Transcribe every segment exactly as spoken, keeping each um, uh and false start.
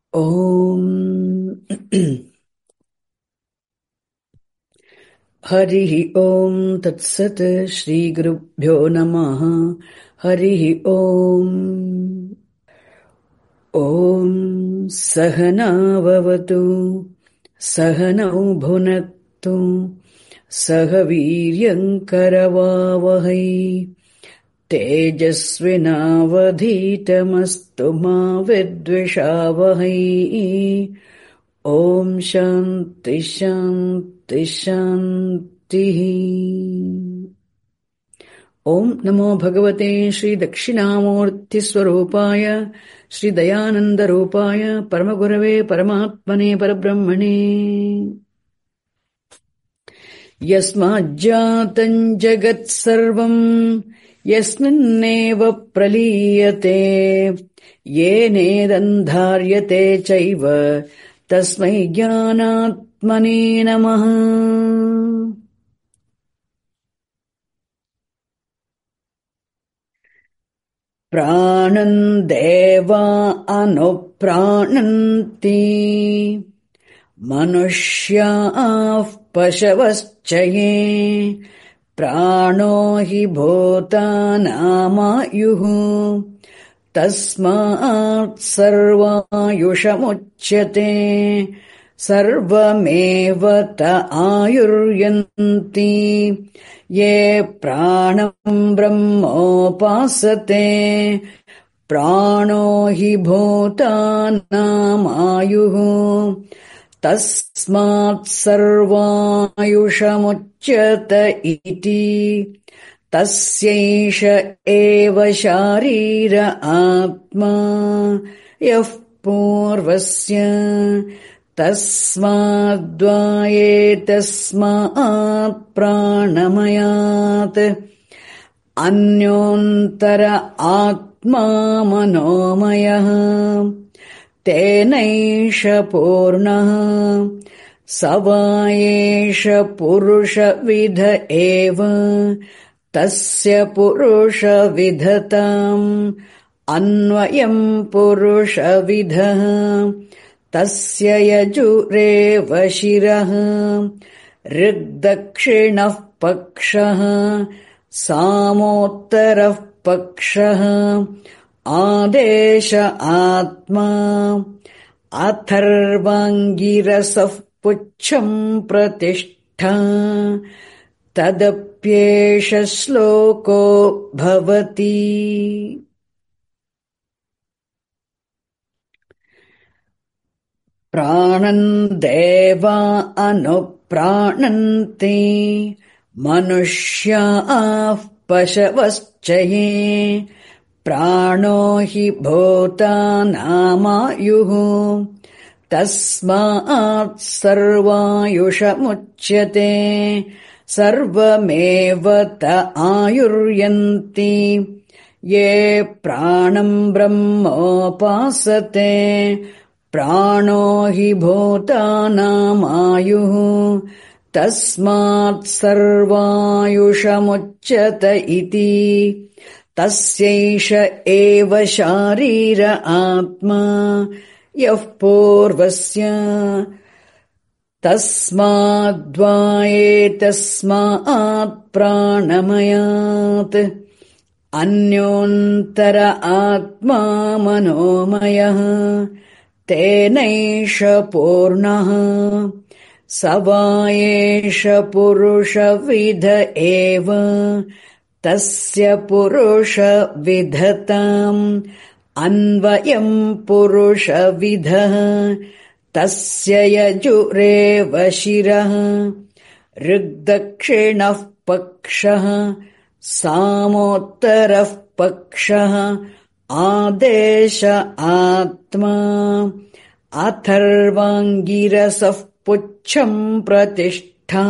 ॐ हरिः ॐ तत्सत् श्रीगुरुभ्यो नमः। हरिः ॐ ॐ सहनाववतु सहनौ भुनक्तु सह वीर्यङ्करवावहै तेजस्विनावधीतमस्तु मा विद्विषावहै। ॐ शान्ति शान्ति शान्तिः। ॐ नमो भगवते श्रीदक्षिणामूर्तिस्वरूपाय श्रीदयानन्दरूपाय परमगुरवे परमात्मने परब्रह्मणे यस्माज्जातम् जगत्सर्वम् यस्मिन्नेव प्रलीयते येनेदन्धार्यते चैव तस्मै ज्ञानात्मने नमः। प्राणन् देवा अनुप्राणन्ति मनुष्याः पशवश्च ये प्राणो हि भूतानामायुः तस्मात् सर्वायुषमुच्यते सर्वमेव त आयुर्यन्ति ये प्राणम् ब्रह्मोपासते प्राणो हि भूतानामायुः तस्मात् सर्वायुषमुच्यत इति तस्यैष एव शारीर आत्मा यः पूर्वस्य तस्माद्वायेतस्मात् प्राणमयात् अन्योन्तर आत्मा मनोमयः तेनैष पूर्णः स वा एष पुरुषविद एव तस्य पुरुषविधताम् अन्वयम् पुरुषविदः तस्य यजुरेव शिरः ऋग्दक्षिणः पक्षः सामोत्तरः पक्षः आदेश आत्मा अथर्वाङ्गिरसः पुच्छम् प्रतिष्ठा तदप्येष श्लोको भवति। प्राणन् देवा अनुप्राणन्ति मनुष्याः पशवश्च ये प्राणो हि भूतानामायुः तस्मात् सर्वायुषमुच्यते सर्वमेव त आयुर्यन्ति ये प्राणम् ब्रह्मोपासते प्राणो हि भूतानामायुः तस्मात् सर्वायुषमुच्यत इति तस्यैष एव शारीर आत्मा यः पूर्वस्य तस्माद्वायेतस्मात् प्राणमयात् अन्योन्तर आत्मा मनोमयः तेनैष पूर्णः स वा एष पुरुषविद एव तस्य पुरुषविधताम् अन्वयम् पुरुषविदः तस्य यजुरेव शिरः ऋग्दक्षिणः पक्षः सामोत्तरः पक्षः आदेश आत्मा अथर्वाङ्गिरसः पुच्छम् प्रतिष्ठा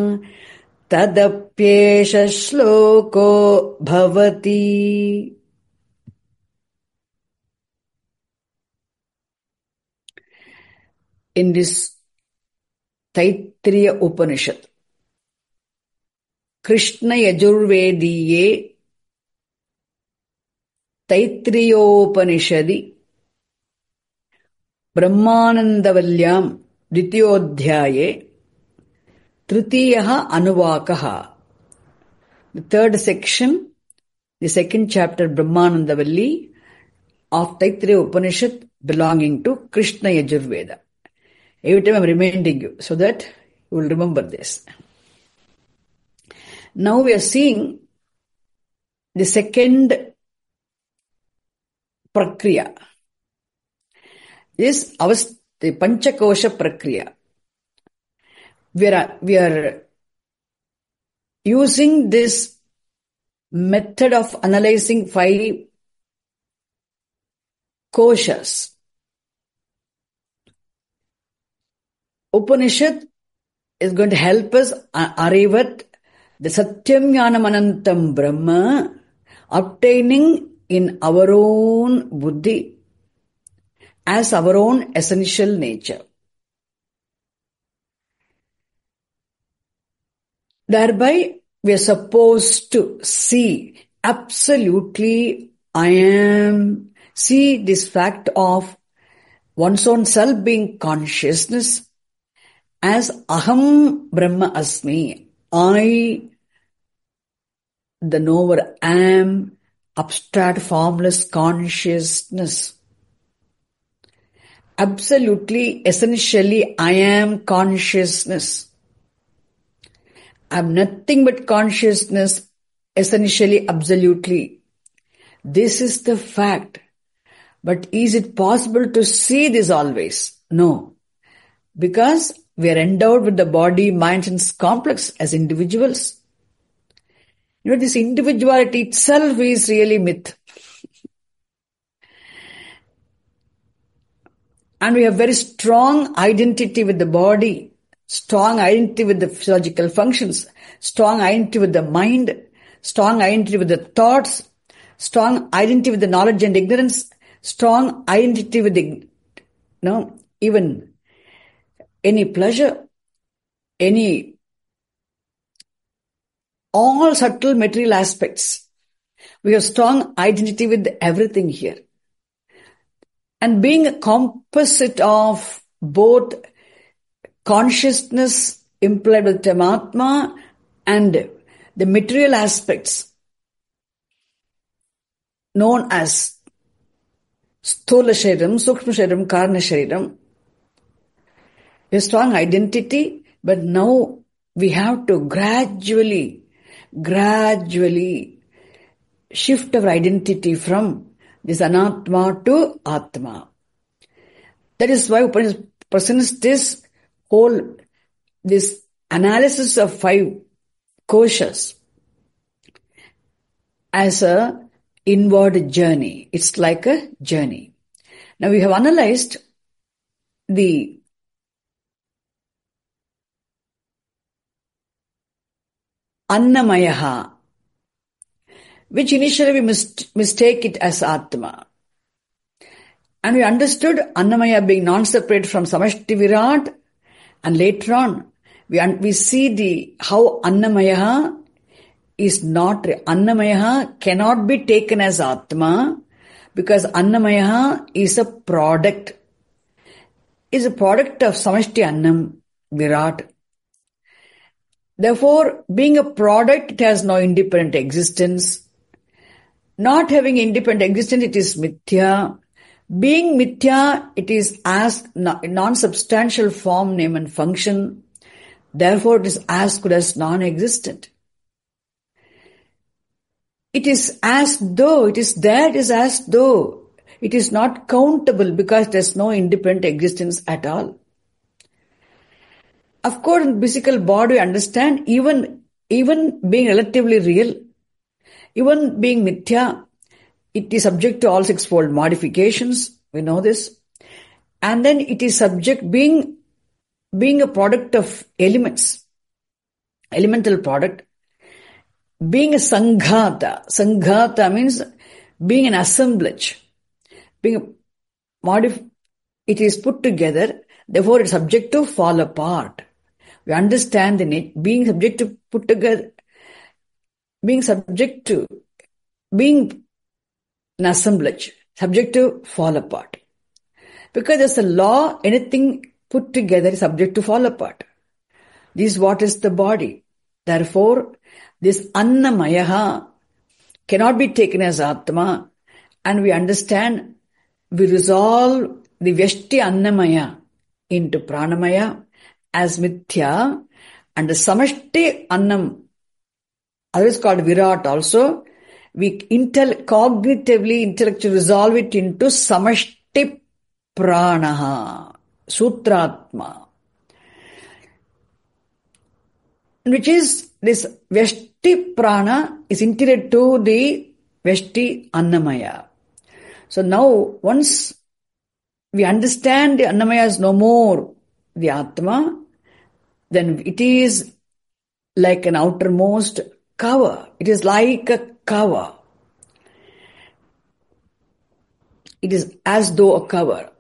तदप्येष श्लोको भवति। In this Taittiriya Upanishad, Krishna Yajurvediye Taittiriyopanishadi Brahmanandavalyam Dvitiyodhyaye Tritiyaha Anuvakaha. The third section, the second chapter, Brahmanandavalli of Taittiriya Upanishad belonging to Krishna Yajurveda. Every time I'm reminding you so that you will remember this. Now we are seeing the second prakriya. This is the Panchakosha prakriya. We are, we are using this method of analyzing five koshas. Upanishad is going to help us arrive at the Satyam Jnanam Anantam Brahma, obtaining in our own buddhi as our own essential nature. Thereby, we are supposed to see absolutely I am, see this fact of one's own self being consciousness as Aham Brahma Asmi, I, the knower, am, abstract, formless consciousness. Absolutely, essentially, I am consciousness. I am nothing but consciousness, essentially, absolutely. This is the fact. But is it possible to see this always? No. Because we are endowed with the body, mind, and complex as individuals. You know, this individuality itself is really myth. And we have very strong identity with the body, strong identity with the physiological functions, strong identity with the mind, strong identity with the thoughts, strong identity with the knowledge and ignorance, strong identity with the, you know, even any pleasure, any, all subtle material aspects. We have strong identity with everything here. And being a composite of both consciousness implied with Tamatma and the material aspects known as Sthola Shariram, Sukshma Shariram, Karana Shariram. A strong identity, but now we have to gradually, gradually shift our identity from this Anatma to Atma. That is why Upanishad presents this whole, this analysis of five koshas as a inward journey. It's like a journey. Now we have analyzed the Annamayaha, which initially we mist- mistake it as Atma. And we understood Annamaya being non-separate from Samashti Virat, and later on we, un- we see the how Annamaya is not, Annamaya cannot be taken as Atma because Annamaya is a product, is a product of Samashti Annam Virat. Therefore, being a product, it has no independent existence. Not having independent existence, it is mithya. Being mithya, it is as non-substantial form, name and function. Therefore, it is as good as non-existent. It is as though, it is there, it is as though. It is not countable because there is no independent existence at all. Of course, in physical body, we understand even, even being relatively real, even being mithya, it is subject to all sixfold modifications. We know this. And then it is subject, being, being a product of elements, elemental product, being a sanghata. Sanghata means being an assemblage, being a modif- it is put together, therefore it is subject to fall apart. We understand the need, being subject to put together, being subject to, being an assemblage, subject to fall apart. Because there's a law, anything put together is subject to fall apart. This is what is the body. Therefore, this Annamaya cannot be taken as Atma, and we understand, we resolve the Vyashti Annamaya into Pranamaya as Mithya, and the Samashti Annam, otherwise called Virat also, we intel- cognitively, intellectually resolve it into Samashti Pranaha, Sutratma, which is this Vyashti Prana is integrated to the Vyashti Annamaya. So now, once we understand the Annamaya is no more the Atma, then it is like an outermost cover. It is like a cover. It is as though a cover.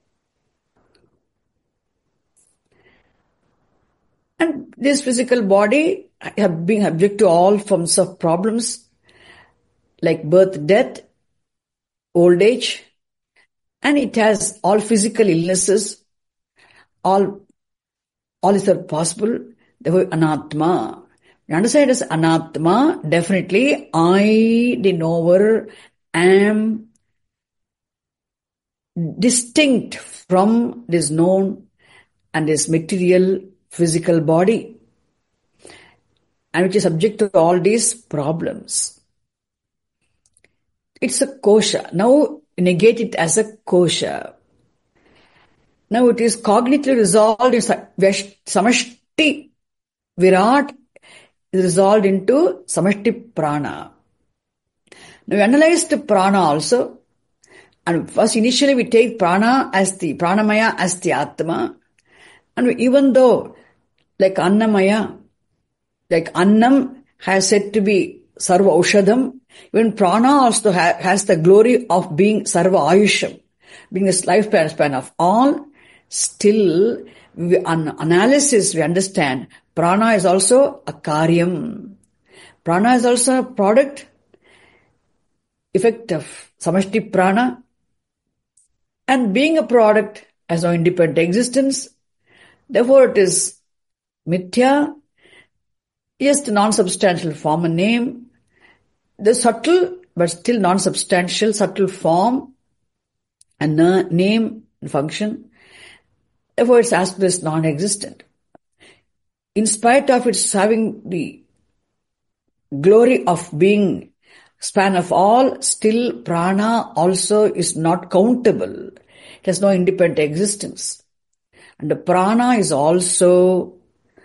And this physical body have been subject to all forms of problems like birth, death, old age, and it has all physical illnesses. All, all is possible. Therefore, Anatma. You understand as Anatma, definitely I, the knower, am distinct from this known and this material physical body, and which is subject to all these problems. It's a kosha. Now negate it as a kosha. Now it is cognitively resolved in Samashti Virat is resolved into Samashti Prana. Now we analyze the Prana also, and first initially we take Prana as the Pranamaya as the Atma, and even though like Annamaya, like Annam has said to be Sarva Aushadam, even Prana also ha- has the glory of being Sarva Ayusham, being this lifespan of all. Still, we, on analysis, we understand Prana is also a Karyam. Prana is also a product, effect of Samashti Prana, and being a product has no independent existence. Therefore, it is Mithya, just a non-substantial form and name. The subtle, but still non-substantial, subtle form and name and function. Therefore, its aspect is non-existent. In spite of its having the glory of being span of all, still prana also is not countable. It has no independent existence. And the prana is also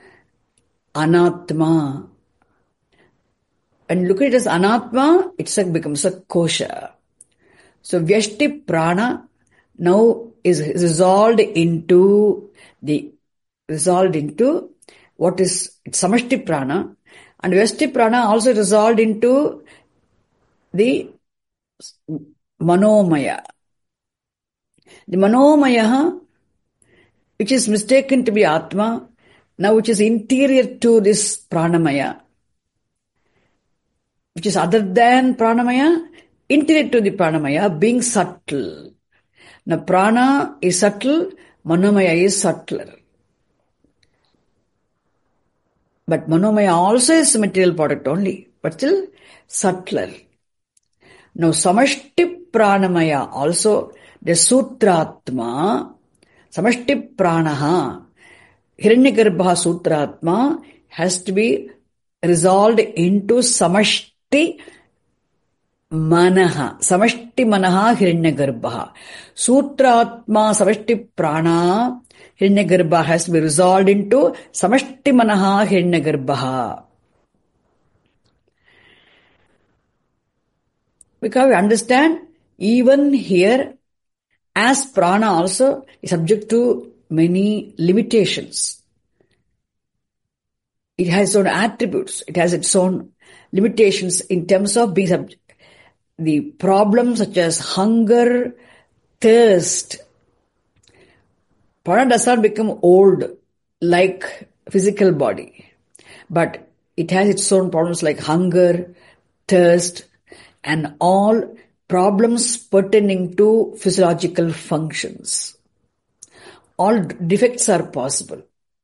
anatma. And look at it as anatma, it becomes a kosha. So Vyashti prana now is resolved into the, resolved into what is Samashti prana, and Vyashti prana also resolved into the Manomaya. The Manomaya, which is mistaken to be Atma, now which is interior to this Pranamaya, which is other than Pranamaya, interior to the Pranamaya, being subtle. Now Prana is subtle, Manomaya is subtler. But Manomaya also is a material product only, but still subtler. Now Samashti Pranamaya also, the Sutratma, Samashti Pranaha, Hiranyagarbha Sutratma has to be resolved into Samashti Manaha. Samashti Manaha Hiranyagarbha. Sutratma Samashti Prana Hiranyagarbha has to be resolved into Samashti Manaha Hiranyagarbha. Because we understand, even here, as prana also is subject to many limitations. It has its own attributes. It has its own limitations in terms of being subject. The problems such as hunger, thirst. Prana does not become old like physical body. But it has its own problems like hunger, thirst, and all problems pertaining to physiological functions. all defects are possible.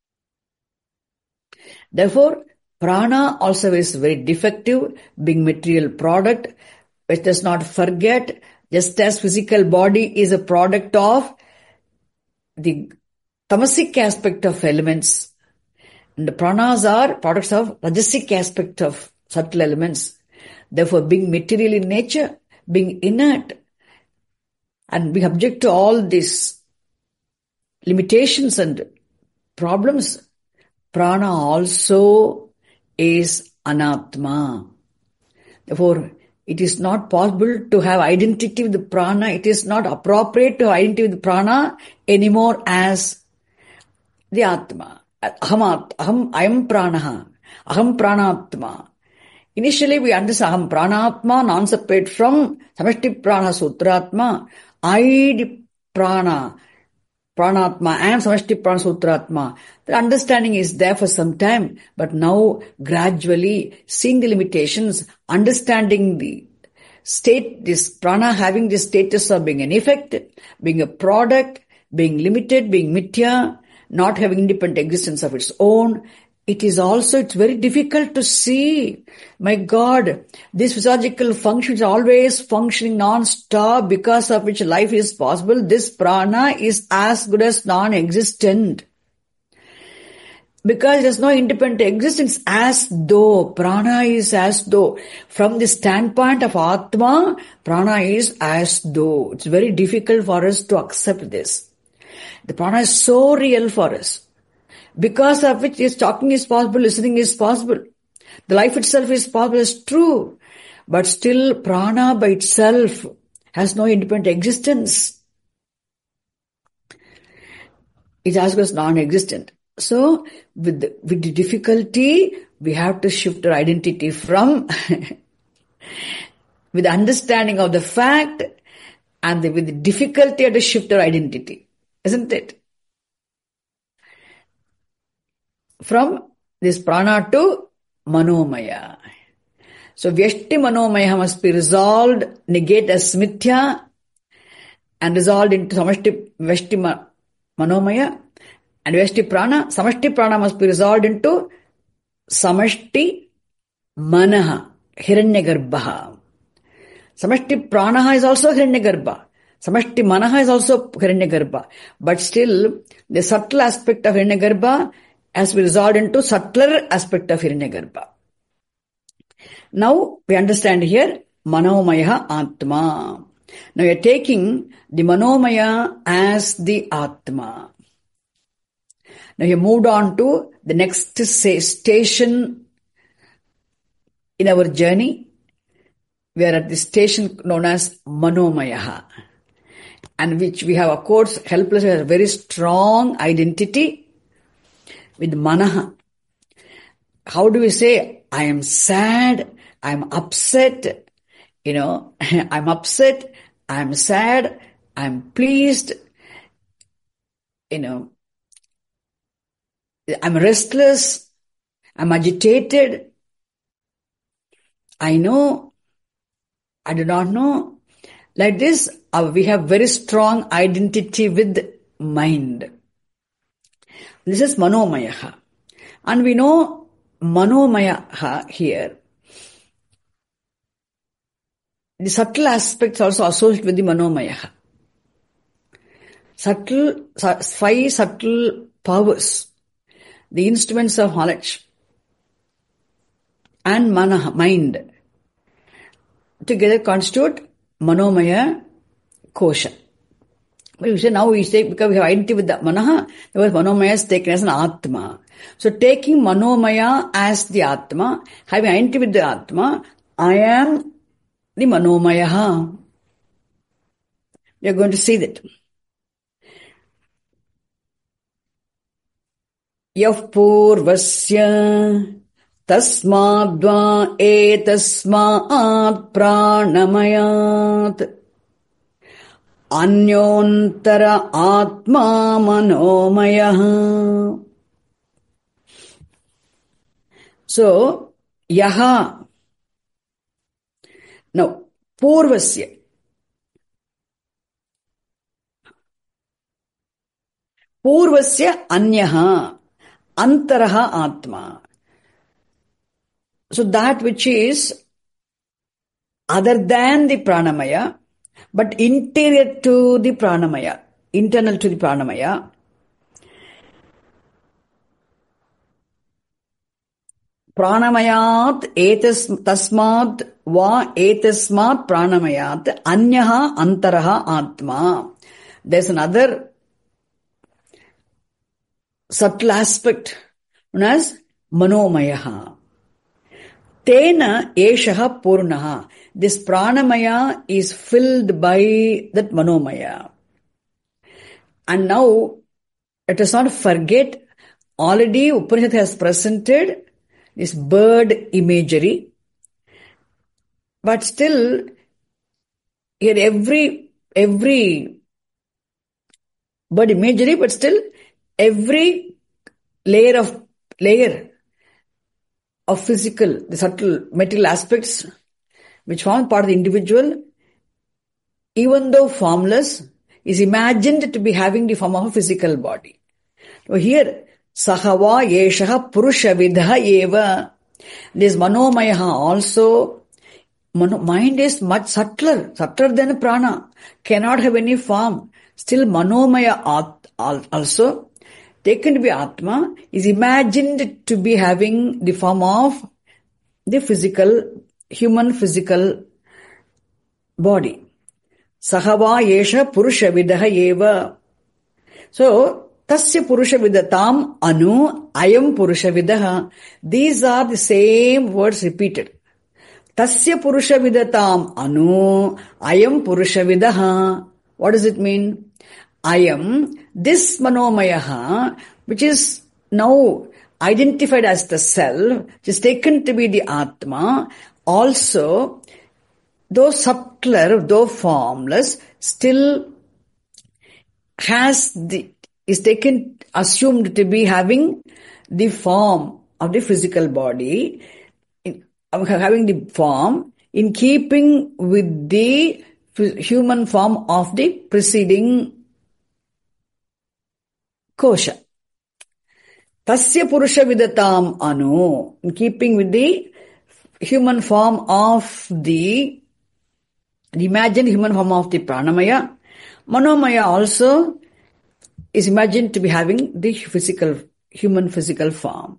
Therefore, prana also is very defective, being material product, which does not forget, just as physical body is a product of the tamasic aspect of elements, and the pranas are products of rajasic aspect of subtle elements. Therefore, being material in nature, being inert, and being object to all these limitations and problems, prana also is anatma. Therefore, it is not possible to have identity with the prana. It is not appropriate to have identity with the prana anymore as the atma. Aham, aham, I am pranaha. Aham pranatma. Initially, we understand aham pranatma, non-separate from samashti prana sutratma. I, the prana, pranatma, I am samashti prana sutratma. The understanding is there for some time, but now gradually seeing the limitations, understanding the state, this prana having the status of being an effect, being a product, being limited, being mithya, not having independent existence of its own. It is also, it's very difficult to see, my God, this physiological function is always functioning non-stop, because of which life is possible. This prana is as good as non-existent. Because it has no independent existence, as though, prana is as though. From the standpoint of Atma, prana is as though. It's very difficult for us to accept this. The prana is so real for us. Because of which is talking is possible, listening is possible. The life itself is possible, is true. But still, prana by itself has no independent existence. It as well as non-existent. So, with the, with the difficulty, we have to shift our identity from, with the understanding of the fact, and the, with the difficulty, to shift our identity. Isn't it? From this prana to manomaya. So, vyashti manomaya must be resolved, negate as mithya, and resolved into samashti vyashti manomaya. And vyashti prana, samashti prana must be resolved into samashti manaha, hiranyagarbha. Samashti prana is also hiranyagarbha. Samashti manaha is also hiranyagarbha. But still, the subtle aspect of hiranyagarbha has been resolved into subtler aspect of hiranyagarbha. Now, we understand here, manomaya atma. Now, we are taking the manomaya as the atma. Now, he moved on to the next say, station in our journey. We are at the station known as manomaya, and which we have, of course, helped us with a very strong identity with manaha. How do we say, I am sad, I am upset, you know, I am upset, I am sad, I am pleased, you know, I'm restless, I'm agitated, I know, I do not know. Like this, uh, we have very strong identity with mind. This is manomaya. And we know manomaya here. The subtle aspects also associated with the manomaya. Subtle, five subtle powers, the instruments of knowledge, and mana, mind, together constitute manomaya kosha. But you say now we say, because we have identity with the manaha, therefore manomaya is taken as an atma. So taking manomaya as the atma, having identity with the atma, I am the manomaya. We are going to see that. Yav purvasya tasmadva etasmaat pranamayat anyontara atma manomaya. So, yaha. Now, purvasya. Purvasya anyaha antaraha atma. So that which is other than the pranamaya, but interior to the pranamaya, internal to the pranamaya. Pranamayat etas tasmat va etasmat pranamayat anyaha antaraha atma. There's another subtle aspect known as manomayaha. Tena eshaha purnaha. This pranamaya is filled by that manomaya. And now, let us not forget, already Upanishad has presented this bird imagery. But still, here every, every bird imagery, but still every layer of, layer of physical, the subtle material aspects which form part of the individual, even though formless, is imagined to be having the form of a physical body. So here, Sahava Yeshaha Purusha Vidha Eva. This Manomayaha also, mano, mind is much subtler, subtler than prana, cannot have any form. Still Manomaya also, taken to be Atma, is imagined to be having the form of the physical, human physical body. Sahava Yesha Purusha Vidaha Eva. So, Tasya Purusha Vidatam Anu Ayam Purusha Vidaha. These are the same words repeated. Tasya Purusha Vidatam Anu Ayam Purusha Vidaha. What does it mean? Ayam, this Manomayaha, which is now identified as the self, which is taken to be the Atma, also, though subtler, though formless, still has the, is taken, assumed to be having the form of the physical body, in, having the form in keeping with the human form of the preceding kosha. Tasya Purusha Vidatam Anu, in keeping with the human form of the, the imagined human form of the pranamaya, manomaya also is imagined to be having the physical, human physical form.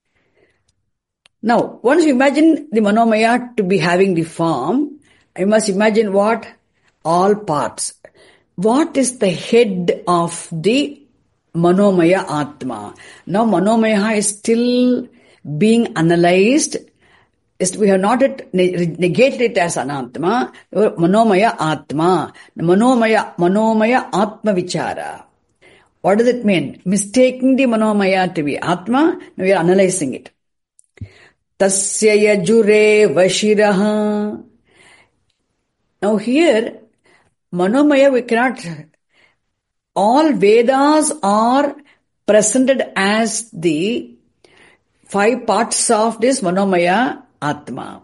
Now, once you imagine the manomaya to be having the form, you must imagine what? All parts. What is the head of the Manomaya Atma? Now Manomaya is still being analyzed. We have not yet negated it as an Atma. Manomaya Atma. Manomaya, Manomaya Atma Vichara. What does it mean? Mistaking the Manomaya to be Atma, now we are analyzing it. Tasya Yajure Vashiraha. Now here, Manomaya we cannot... All Vedas are presented as the five parts of this Manomaya Atma.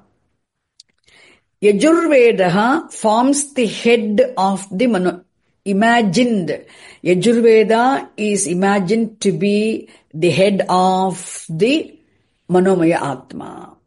Yajurveda forms the head of the Mano, imagined. Yajurveda is imagined to be the head of the Manomaya Atma.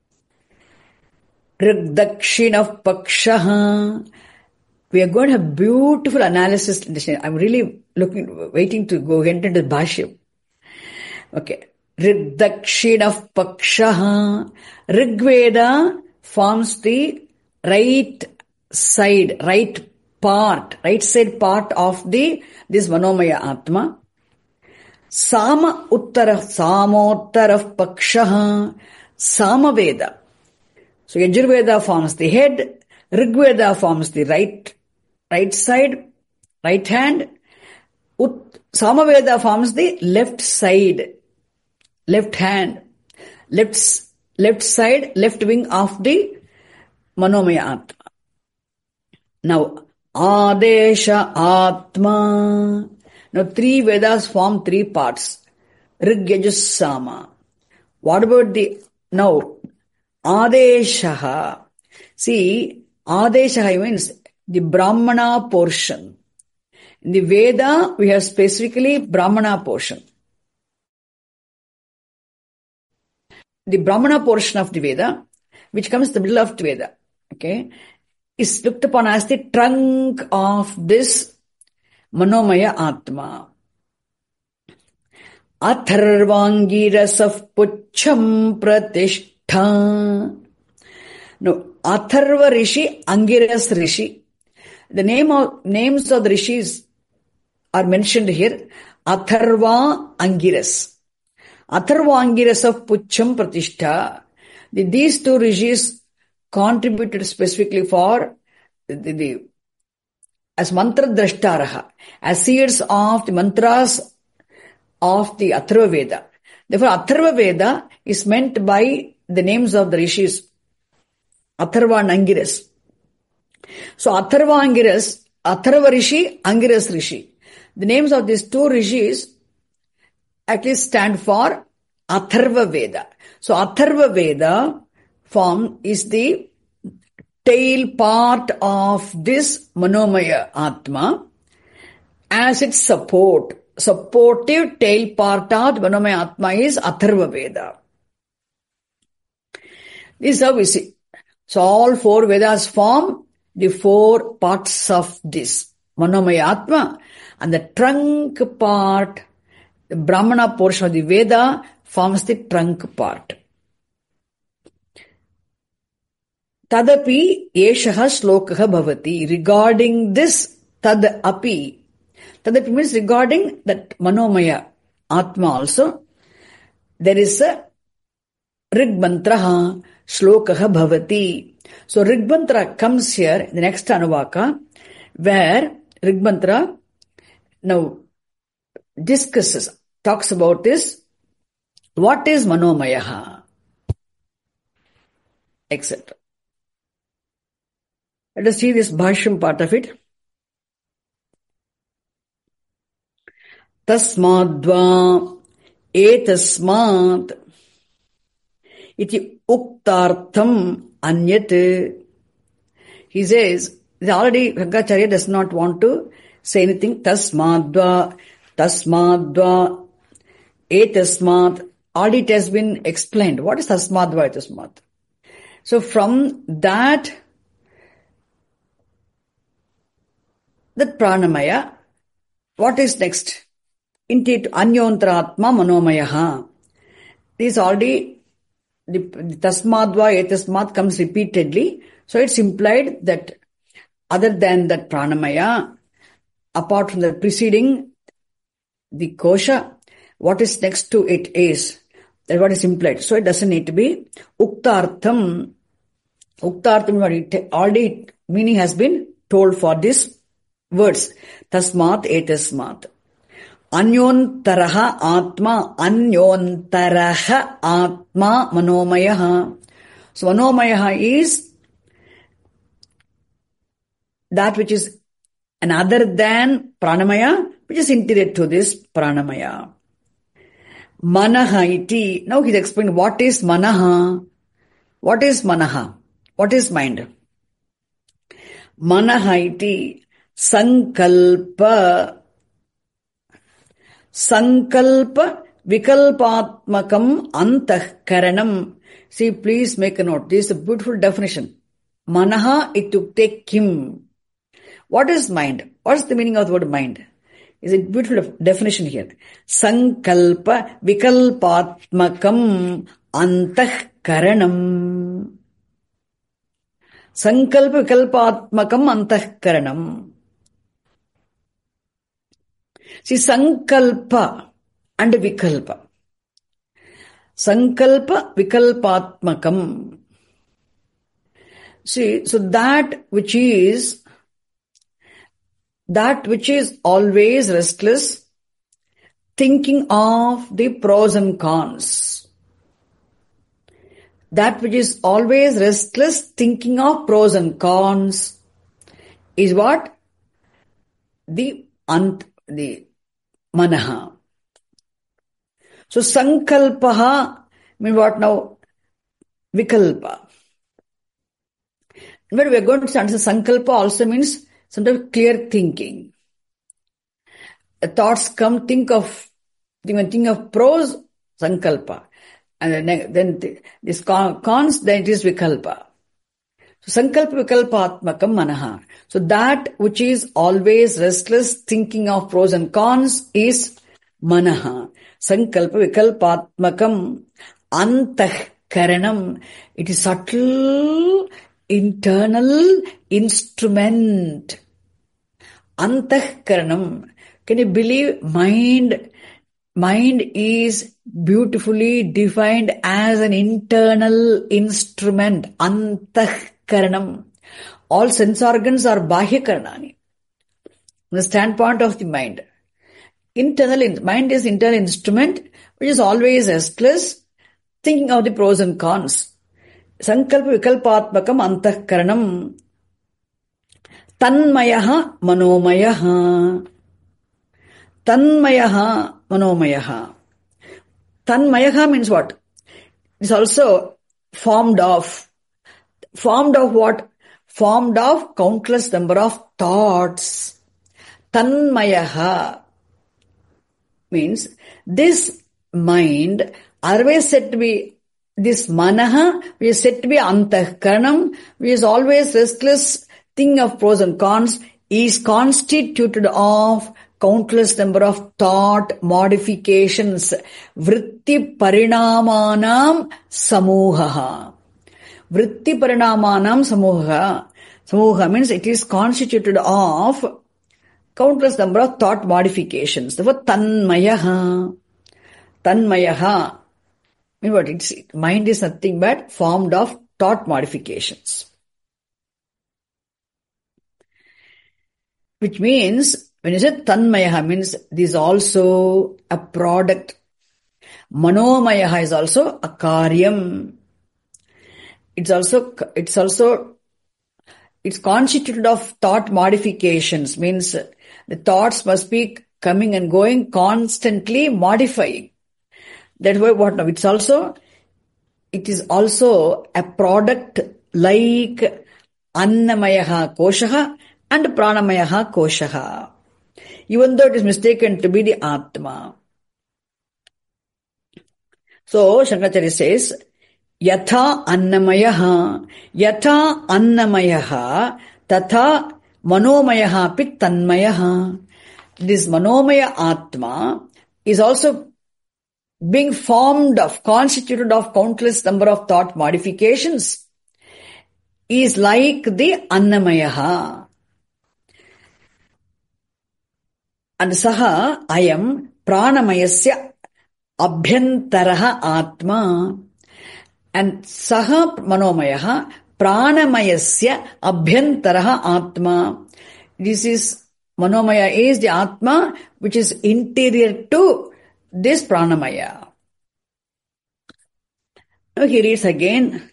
Rigdakshina Pakshaha. We are going to have beautiful analysis. I'm really looking, waiting to go into the Bhashya. Okay. Rigdakshina Pakshaha. Rigveda forms the right side, right part, right side part of the, this Manomaya Atma. Sama Uttara, Samottara Pakshaha. Samaveda. So Yajurveda forms the head. Rigveda forms the right right side, right hand. Ut, Samaveda forms the left side, left hand, left, left side, left wing of the Manomaya Atma. Now, Adesha Atma. Now, three Vedas form three parts. Rig, Yajus, Sama. What about the, now, Adesha? See, Adesha means the Brahmana portion. In the Veda, we have specifically Brahmana portion. The Brahmana portion of the Veda, which comes in the middle of the Veda, okay, is looked upon as the trunk of this Manomaya Atma. Atharvangirasah puchham pratishtha. No, Atharva Rishi, Angiras Rishi. The name of, names of the rishis are mentioned here. Atharva Angiras. Atharva Angiras of Puchham Pratishtha. The, these two rishis contributed specifically for the, the as mantra drashtaraha, as seers of the mantras of the Atharva Veda. Therefore, Atharva Veda is meant by the names of the rishis, Atharva and Angiras. So, Atharva Angiras, Atharva Rishi, Angiras Rishi. The names of these two rishis at least stand for Atharva Veda. So, Atharva Veda form is the tail part of this Manomaya Atma as its support. Supportive tail part of the Manomaya Atma is Atharva Veda. This is how we see. So all four Vedas form the four parts of this Manomaya Atma, and the trunk part, the Brahmana portion of the Veda forms the trunk part. Tadapi eshaha shlokaha bhavati. Regarding this tadapi, tadapi means regarding that Manomaya Atma also, there is a Rigmantraha shlokaha bhavati. So Rigmantra comes here in the next Anuvaka, where Rigmantra now discusses, talks about this, what is Manomayaha, et cetera. Let us see this Bhashyam part of it. Tasmadva etasmat iti uktartham anyat. He says, already Bhaggacharya does not want to say anything. Tasmadva, tasmadva, etasmat. Already it has been explained. What is tasmadva, etasmat? So from that, that pranamaya, what is next? Into Anyontratma Manomayaha. This already, the, the Tasmadva Etasmat comes repeatedly. So it's implied that other than that pranamaya, apart from the preceding, the kosha, what is next to it is, that what is implied. So it doesn't need to be Uktartham. Uktartham, already meaning has been told for this words. Tasmat etasmat. Anyontaraha atma, anyontaraha atma manomayaha. So manomayaha is that which is an other than pranamaya, which is interior to this pranamaya. Manaha iti. Now he's explaining what is manaha. What is manaha? What is mind? Manaha iti sankalpa. Sankalpa vikalpatmakam antahkaranam. See, please make a note. This is a beautiful definition. Manaha itukte kim. What is mind? What is the meaning of the word mind? Is a beautiful definition here. Sankalpa vikalpatmakam antahkaranam. Sankalpa vikalpatmakam antahkaranam. See, sankalpa and vikalpa. Sankalpa vikalpatmakam. See, so that which is, that which is always restless, thinking of the pros and cons. That which is always restless, thinking of pros and cons is what? The ant, the manaha. So sankalpaha means what now? Vikalpa. But we are going to understand sankalpa also means sometimes clear thinking. thoughts come, think of, when think of pros, sankalpa. And then, then this cons, then it is vikalpa. So sankalpa vikalpa atmakam manaha. So that which is always restless, thinking of pros and cons is manaha. Sankalpa vikalpa atmakam antah karanam. It is subtle, internal instrument. Antah karanam. Can you believe mind? Mind is beautifully defined as an internal instrument. Antah karanam. All sense organs are bahya karanani. From the standpoint of the mind. Internal, mind is internal instrument which is always restless, thinking of the pros and cons. Sankalpa vikalpatmakam antah karanam. Tanmayaha manomayaha. Tanmayaha manomayaha. Tanmayaha means what? It's also formed of. Formed of what? Formed of countless number of thoughts. Tanmayaha means this mind, always said to be, this manaha, which is said to be antahkaranam, which is always restless, thinking of pros and cons, is constituted of countless number of thought modifications. Vritti parinamanam samuhaha. Vritti parinamanam samuhaha. Samuha means it is constituted of countless number of thought modifications. Therefore, tanmayaha. Tanmayaha. Mean what? It's, mind is nothing but formed of thought modifications. Which means, when you say tanmayaha, means this is also a product. Manomayaha is also a karyam. It's also, it's also, it's constituted of thought modifications, means the thoughts must be coming and going, constantly modifying. That's why what now? It's also, it is also a product like annamayaha koshaha and pranamayaha koshaha. Even though it is mistaken to be the Atma. So, Shankaracharya says, Yatha annamayaha, Yatha annamayaha, Tatha manomayaha pit tanmayaha. This manomaya Atma is also being formed of, constituted of countless number of thought modifications, is like the annamayaha. And saha ayam pranamayasya abhyantaraha atma. And saha manomayaha pranamayasya abhyantaraha atma. This is, manomaya is the atma which is interior to this pranamaya. Now he reads again.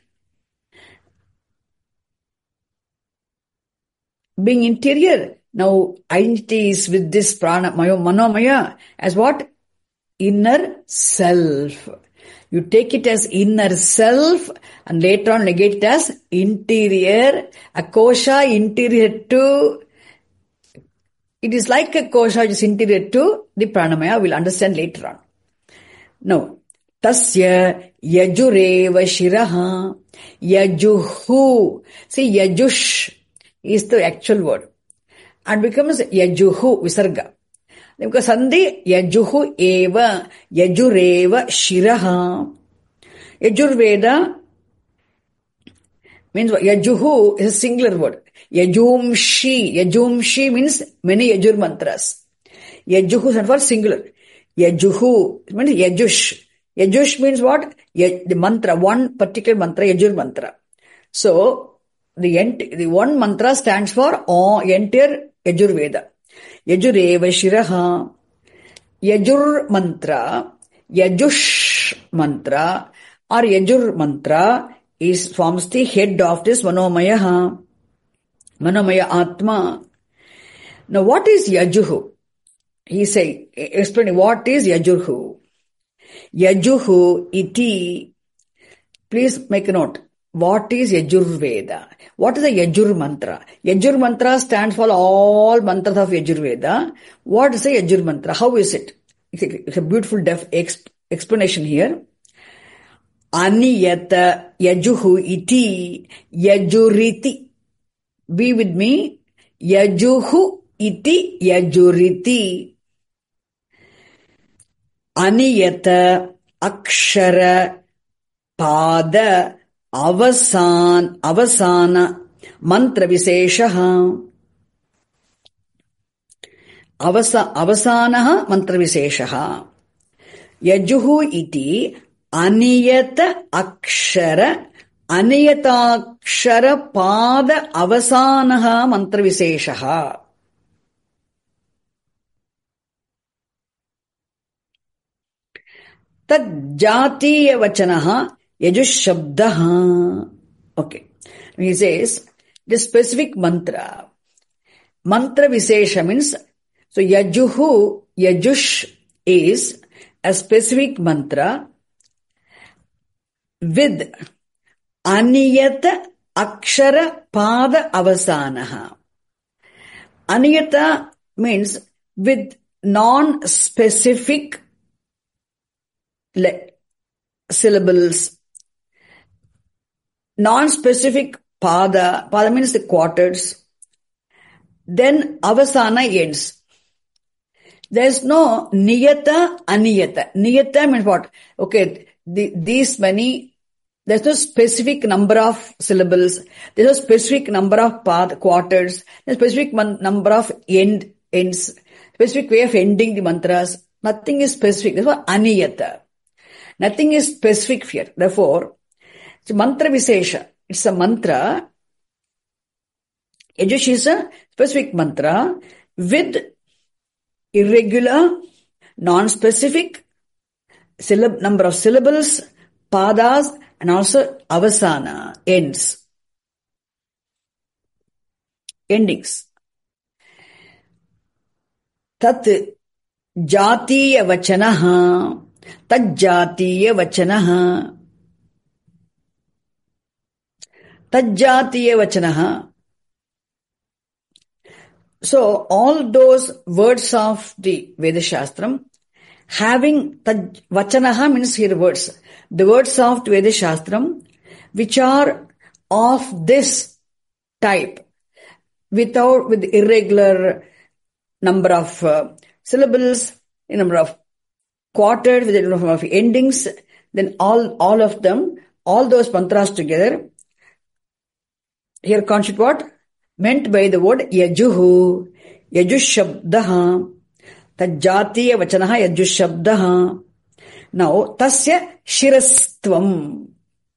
Being interior, now identity is with this pranamaya, manomaya as what? Inner self. You take it as inner self and later on negate it as interior. A kosha interior to, it is like a kosha which is interior to the pranamaya. We'll understand later on. Now, tasya yajureva shiraha. Yajuhu. See, yajush is the actual word. And becomes yajuhu, visarga. Because sandhi yajuhu eva, yajureva shiraha. Yajurveda means what? Yajuhu is a singular word. Yajumshi. Yajumshi means many yajur mantras. Yajuhu stands for singular. Yajuhu means yajush. Yajush means what? The mantra, one particular mantra, yajur mantra. So, the, ent- the one mantra stands for all, entire Yajurveda. Yajureva shiraha. Yajur mantra, Yajush mantra or Yajur mantra is forms the head of this Manomaya. Manomaya Atma. Now what is Yajuhu? He say, explaining what is Yajuhu. Yajuhu iti. Please make a note. what is Yajurveda? What is the Yajur mantra? Yajur mantra stands for all mantras of Yajurveda. What is the Yajur mantra? How is it? It's a, it's a beautiful def, exp, explanation here. Aniyata yajuhu iti yajuriti. Be with me. Yajuhu iti yajuriti. Aniyata akshara pada avasan avasana mantra visheshaha. Avasa avasanaha mantra visheshaha. Yajuhu iti aniyata akshara aniyata pada avasanaha mantra visheshaha. Tad jatiya vachanaha yajush shabdaha. Okay. He says, the specific mantra. Mantra vishesha means, so yajuhu, yajush is a specific mantra with aniyata akshara pada avasanaha. Aniyata means with non-specific Le- syllables, non-specific pada, pada means the quarters, then avasana ends. There is no niyata, aniyata. Niyata means what? Okay, the, these many, there is no specific number of syllables, there is no specific number of path, quarters, there is no specific man, number of end, ends, specific way of ending the mantras. Nothing is specific. That's what aniyata. Nothing is specific here. Therefore, it's mantra vishesha. It's a mantra. Yajush is a specific mantra with irregular, non-specific syllab- number of syllables, padas, and also avasana, ends. Endings. Tat jatiya vachanaha. Tajjatiya vachanaha. Tajjatiya vachanaha. So, all those words of the Veda Shastram having taj, vachanaha means here words. The words of the Veda Shastram which are of this type without, with irregular number of uh, syllables, number of quarters, with a number of endings, then all, all of them, all those mantras together, here constitute what? Meant by the word yajuhu, yajush shabdaha, tajjatiya vachanaha yajush shabdaha. Now, tasya shirastvam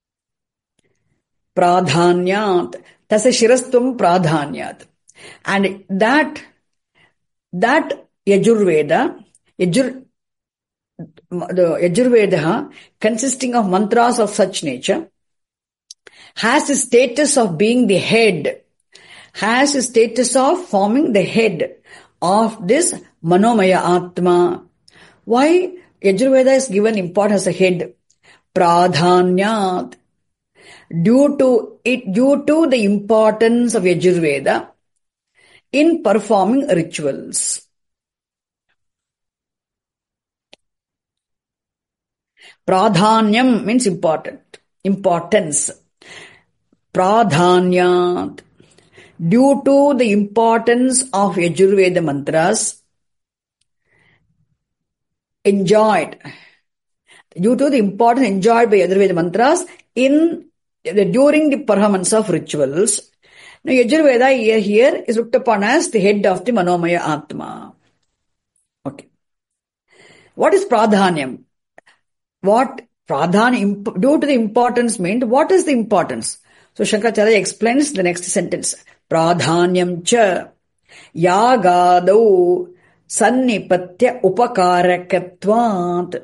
pradhanyat, tasya shirastvam pradhanyat. And that, that Yajurveda, Yajur, the Yajurveda, consisting of mantras of such nature, has the status of being the head, has the status of forming the head of this Manomaya Atma. Why Yajurveda is given importance as a head? Pradhanyat. Due to it, due to the importance of Yajurveda in performing rituals. Pradhanyam means important, importance. Pradhanyat. Due to the importance of Yajurveda mantras enjoyed, due to the importance enjoyed by Yajurveda mantras in during the performance of rituals. Now Yajurveda here, here is looked upon as the head of the Manomaya Atma. Okay. What is Pradhanyam? What Pradhanyam, due to the importance meant, what is the importance? So Shankaracharya explains the next sentence. Pradhanyam cha yagadau sannipatya upakarakatvat.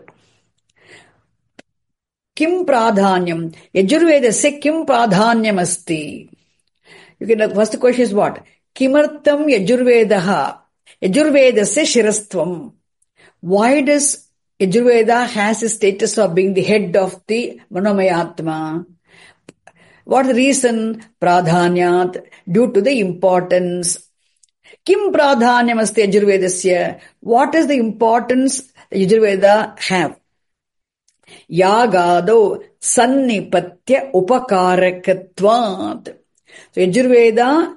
Kim pradhanyam? Yajurveda se kim pradhanyam asti? You can, the first question is what? Kimartam Yajurvedaha? Yajurveda se shirastvam. Why does Yajurveda has the status of being the head of the Manomaya Atma? What is the reason? Pradhanyat, due to the importance. Kim pradhanyam asti Yajurvedasya? What is the importance the Yajurveda have? Yagado sannipatya upakarakatvat. So Yajurveda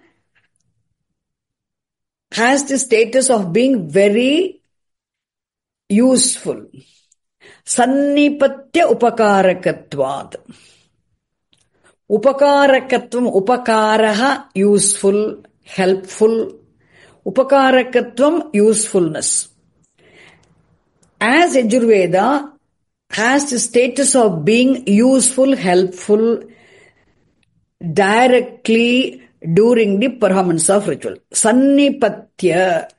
has the status of being very useful. Sannipatya upakarakatvat. Upakarakatvam, upakaraha, useful, helpful. Upakarakatvam, usefulness. As Yajurveda has the status of being useful, helpful, directly during the performance of ritual. Sannipatya.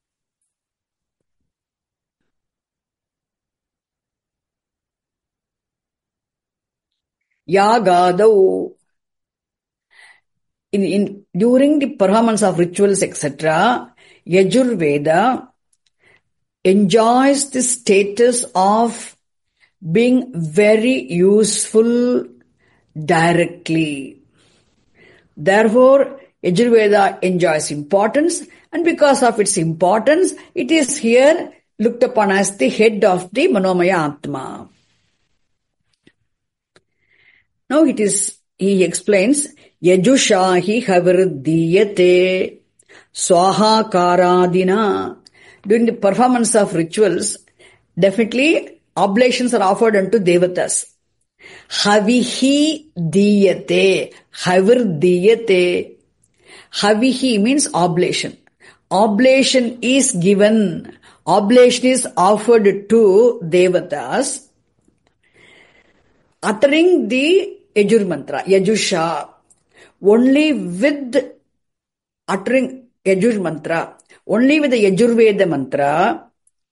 Yagadau. In, in, during the performance of rituals, et cetera, Yajurveda enjoys the status of being very useful directly. Therefore, Yajurveda enjoys importance, and because of its importance, it is here looked upon as the head of the Manomaya Atma. Now it is, he explains, Yajushahi havirdiyate swaha karadina. During the performance of rituals, definitely oblations are offered unto devatas. Havihi diyate, havirdiyate. Havihi means oblation. Oblation is given. Oblation is offered to devatas, uttering the Yajur mantra, Yajusha. Only with uttering Yajur mantra, only with the Yajurveda mantra,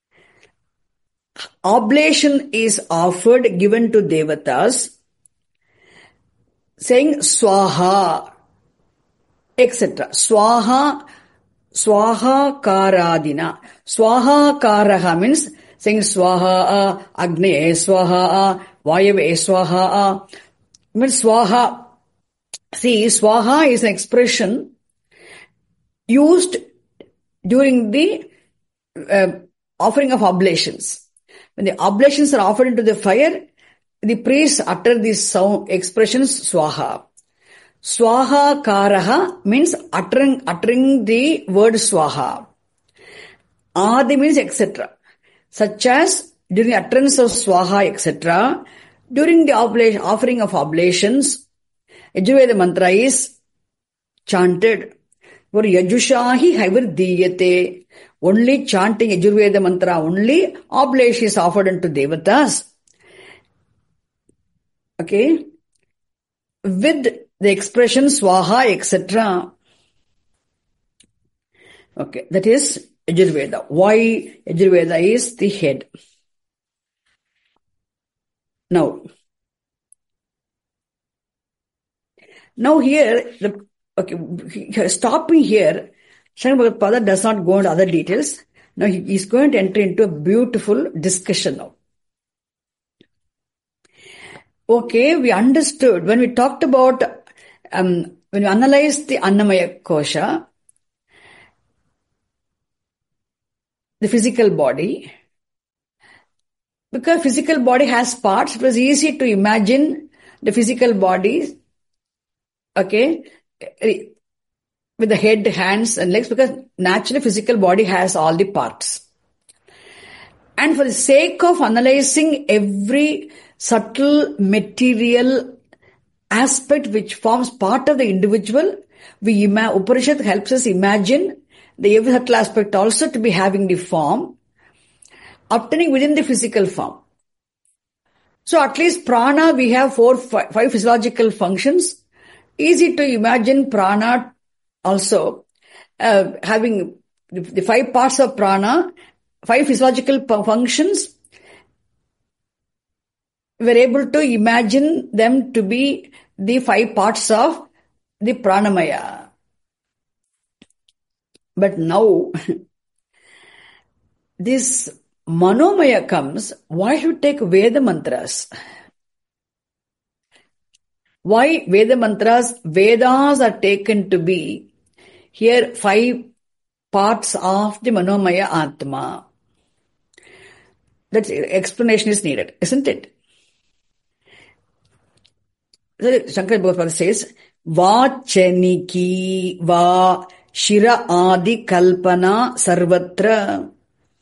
oblation is offered, given to devatas, saying Swaha, et cetera. Swaha, Swaha karadina. Swaha karaha means saying Swaha, Agni Swaha, Vayave Swaha. Means Swaha. See, Swaha is an expression used during the uh, offering of oblations. When the oblations are offered into the fire, the priests utter these sound expressions Swaha. Swaha karaha means uttering, uttering the word Swaha. Adi means et cetera. Such as during the utterance of Swaha, et cetera. During the oblation, offering of oblations, Yajurveda mantra is chanted. For Yajushahi havirdiyate. Only chanting Yajurveda mantra, only oblation is offered unto devatas. Okay. With the expression Swaha, et cetera. Okay. That is Yajurveda. Why Yajurveda is the head. Now, now here, the, okay, stopping here, Shankarabhagat Pada does not go into other details. Now he is going to enter into a beautiful discussion now. Okay, we understood when we talked about, um, when we analyzed the Annamaya Kosha, the physical body, because physical body has parts, it was easy to imagine the physical body, okay, with the head, hands and legs, because naturally physical body has all the parts. And for the sake of analyzing every subtle material aspect which forms part of the individual, we ima- Upanishad helps us imagine the every subtle aspect also to be having the form, obtaining within the physical form. So at least prana, we have four, five, five physiological functions. Easy to imagine prana also uh, having the, the five parts of prana, five physiological functions. We are able to imagine them to be the five parts of the pranamaya. But now, this Manomaya comes, why should take Veda mantras? Why Veda mantras? Vedas are taken to be here five parts of the Manomaya Atma. That explanation is needed, isn't it? Shankara Bhagavad says, Vachaniki va shira adi kalpana sarvatra.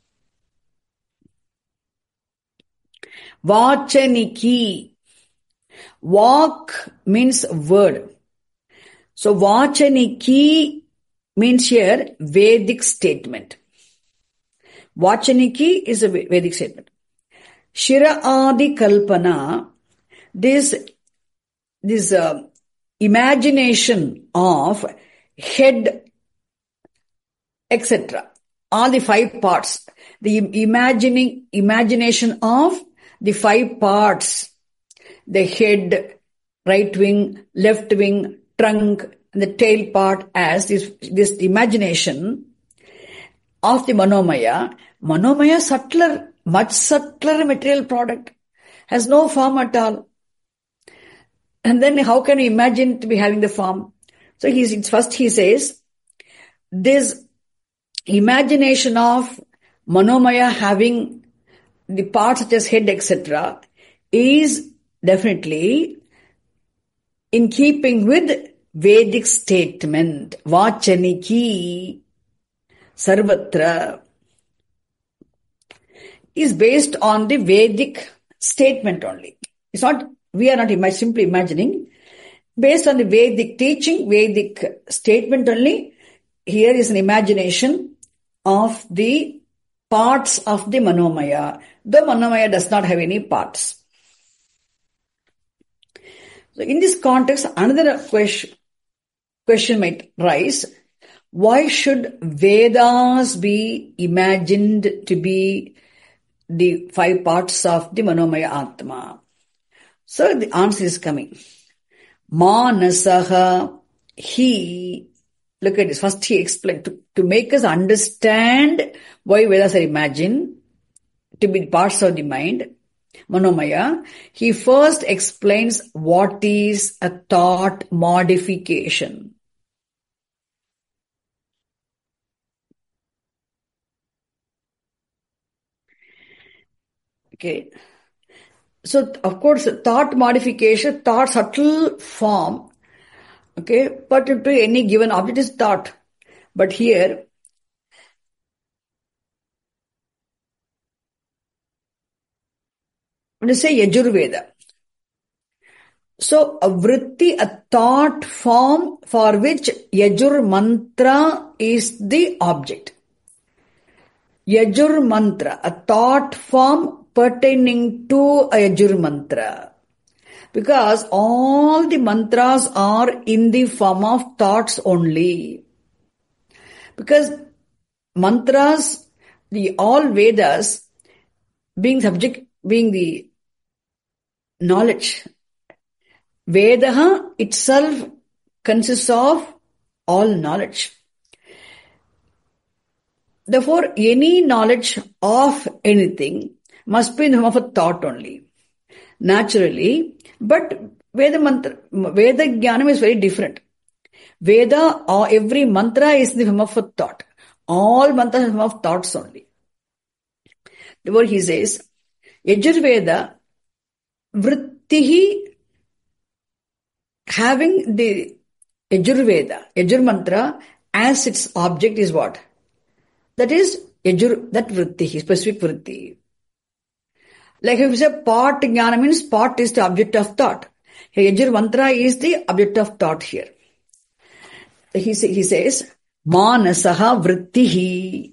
Vachaniki. Vak means word. So Vachaniki means here Vedic statement. Vachaniki is a Vedic statement. Shira adi kalpana, this this uh, imagination of head, et cetera. All the five parts. The imagining imagination of the five parts. The head, right wing, left wing, trunk, and the tail part as this, this imagination of the Manomaya. Manomaya subtler, much subtler material product. Has no form at all. And then how can you imagine to be having the form? So he's, first he says, this imagination of Manomaya having the parts such as head, et cetera is definitely in keeping with Vedic statement. Vachaniki sarvatra is based on the Vedic statement only. It's not, we are not imag- simply imagining. Based on the Vedic teaching, Vedic statement only, here is an imagination of the parts of the Manomaya. The Manomaya does not have any parts. So in this context, another question, question might rise. Why should Vedas be imagined to be the five parts of the Manomaya Atma? So the answer is coming. Manasaha, he, look at this. First he explained, to, to make us understand why Vedas are imagined to be parts of the mind, Manomaya, he first explains what is a thought modification. Okay. So, of course, thought modification, thought subtle form, okay, but to any given object is thought. But here, when you say Yajurveda, so a vritti, a thought form for which Yajur mantra is the object. Yajur mantra, a thought form pertaining to a Yajur mantra. Because all the mantras are in the form of thoughts only. Because mantras, the all Vedas, being subject, being the knowledge, Vedaha itself consists of all knowledge. Therefore, any knowledge of anything must be in the form of a thought only. Naturally, but Veda mantra, Veda Jnanam is very different. Veda, or every mantra is in the form of a thought. All mantras are in the form of thoughts only. Therefore, he says, Yajurveda, vrittihi, having the Yajurveda, Yajur mantra as its object is what? That is Yajur, that vritti, specific vritti. Like if you say pot jnana means pot is the object of thought. Here Yajur mantra is the object of thought here. He, say, he says, Manasaha vrittihi.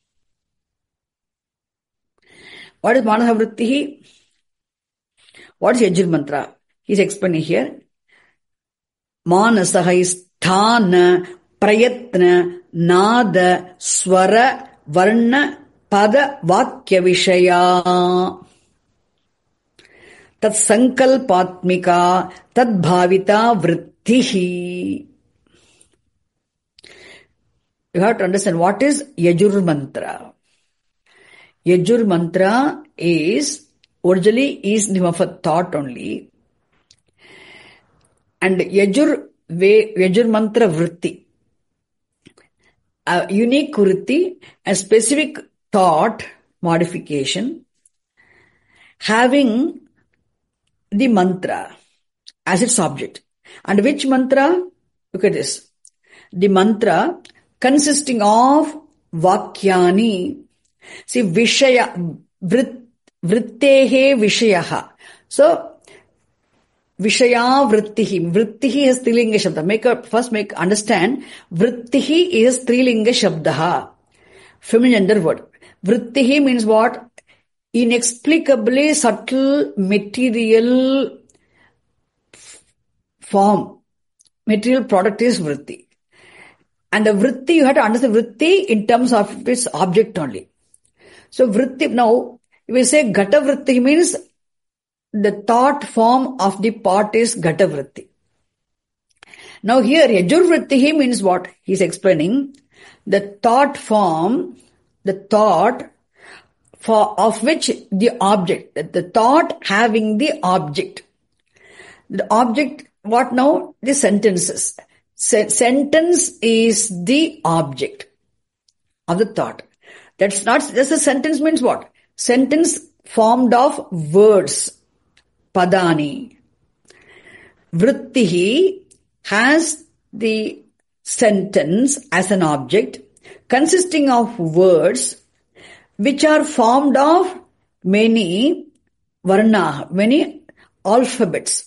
What is Manasaha vrittihi? What is Yajur mantra? He is explaining here. Manasaha is thana, prayatna, nada, swara, varna, pada, vakya vishaya. Tat sankalpatmika, tad bhavita vrittihi. You have to understand what is Yajur mantra. Yajur mantra is, originally is in the form of a thought only. and Yajur, Yajur Mantra Vritti. A unique vritti, a specific thought modification, having the mantra as its object. And which mantra? Look at this. The mantra consisting of Vakyani. See, Vishaya, vrit, Vrittehe Vishayaha. So, Vishaya Vrittihi. Vrittihi is Strilinga Shabda. Make a, first make, understand, Vrittihi is Strilinga Shabdaha. Feminine gender word. Vrittihi means what? Inexplicably subtle material form. Material product is Vritti. And the Vritti, you have to understand Vritti in terms of its object only. So Vritti, now, if we say Gata Vritti means the thought form of the pot is Gata Vritti. Now here, Yajur Vritti means what? He's explaining the thought form, the thought for of which the object, the thought having the object. The object, what now? The sentences. Se- sentence is the object of the thought. That's not, just a sentence means what? Sentence formed of words. Padani. Vrittihi has the sentence as an object consisting of words which are formed of many varna, many alphabets.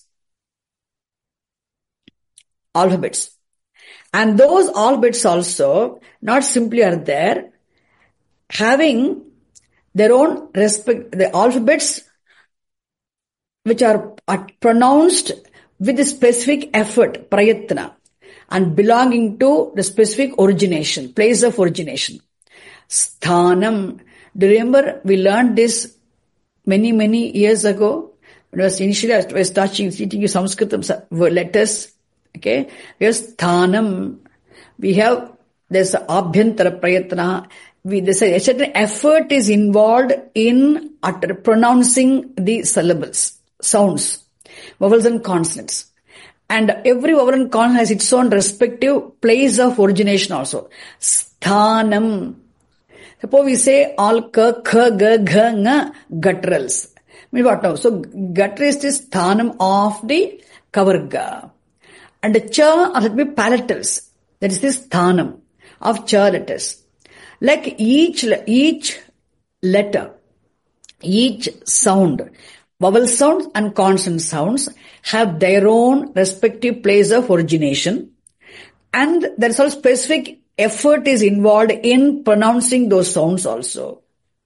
Alphabets. And those alphabets also not simply are there, having their own respect, the alphabets which are, are pronounced with a specific effort, prayatna, and belonging to the specific origination, place of origination. Sthanam. Do you remember we learned this many, many years ago? When I was initially, I was teaching, teaching you Sanskritam letters. Okay? We have sthanam. We have, there's abhyantara prayatna. We, there's a certain effort is involved in utter, pronouncing the syllables. Sounds, vowels and consonants. And every vowel and consonant has its own respective place of origination also. Sthanam. Suppose we say all ka, kha, ga, gha, nga, gutturals. Mean what now? So guttural is the sthanam of the kavarga. And the cha are to be palatals. That is the sthanam of cha letters. Like each, each letter, each sound, vowel sounds and consonant sounds have their own respective place of origination, and there is also specific effort is involved in pronouncing those sounds also.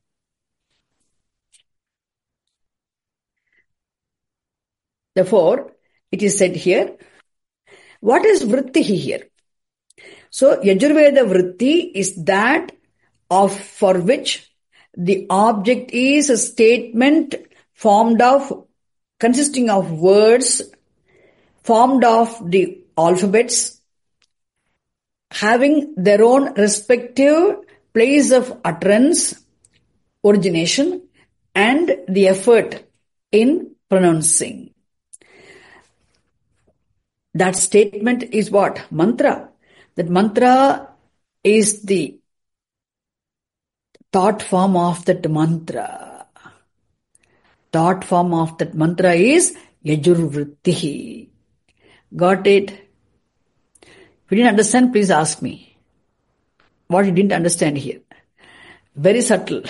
Therefore, it is said here, what is vritti here? So, Yajurveda vritti is that of for which the object is a statement formed of, consisting of words, formed of the alphabets, having their own respective place of utterance, origination, and the effort in pronouncing. That statement is what? Mantra. That mantra is the thought form of that mantra. Thought form of that mantra is Yajurvrittihi. Got it? If you didn't understand, please ask me. What you didn't understand here. Very subtle.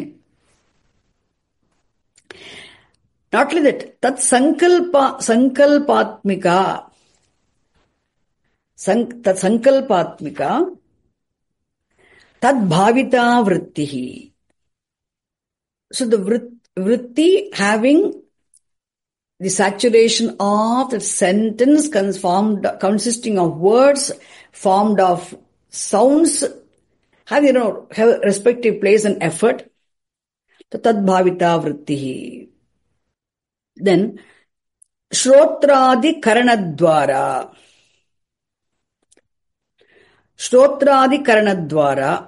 Not only that, tat sankalpa, sankalpatmika, sank, tat sankalpatmika, tad bhavita vrittihi. So the vrit, vritti having the saturation of the sentence formed, consisting of words, formed of sounds, have, you know, have respective place and effort. So tad bhavita vrittihi. Then, shrotradi karanadvara. Shrotradi karanadvara.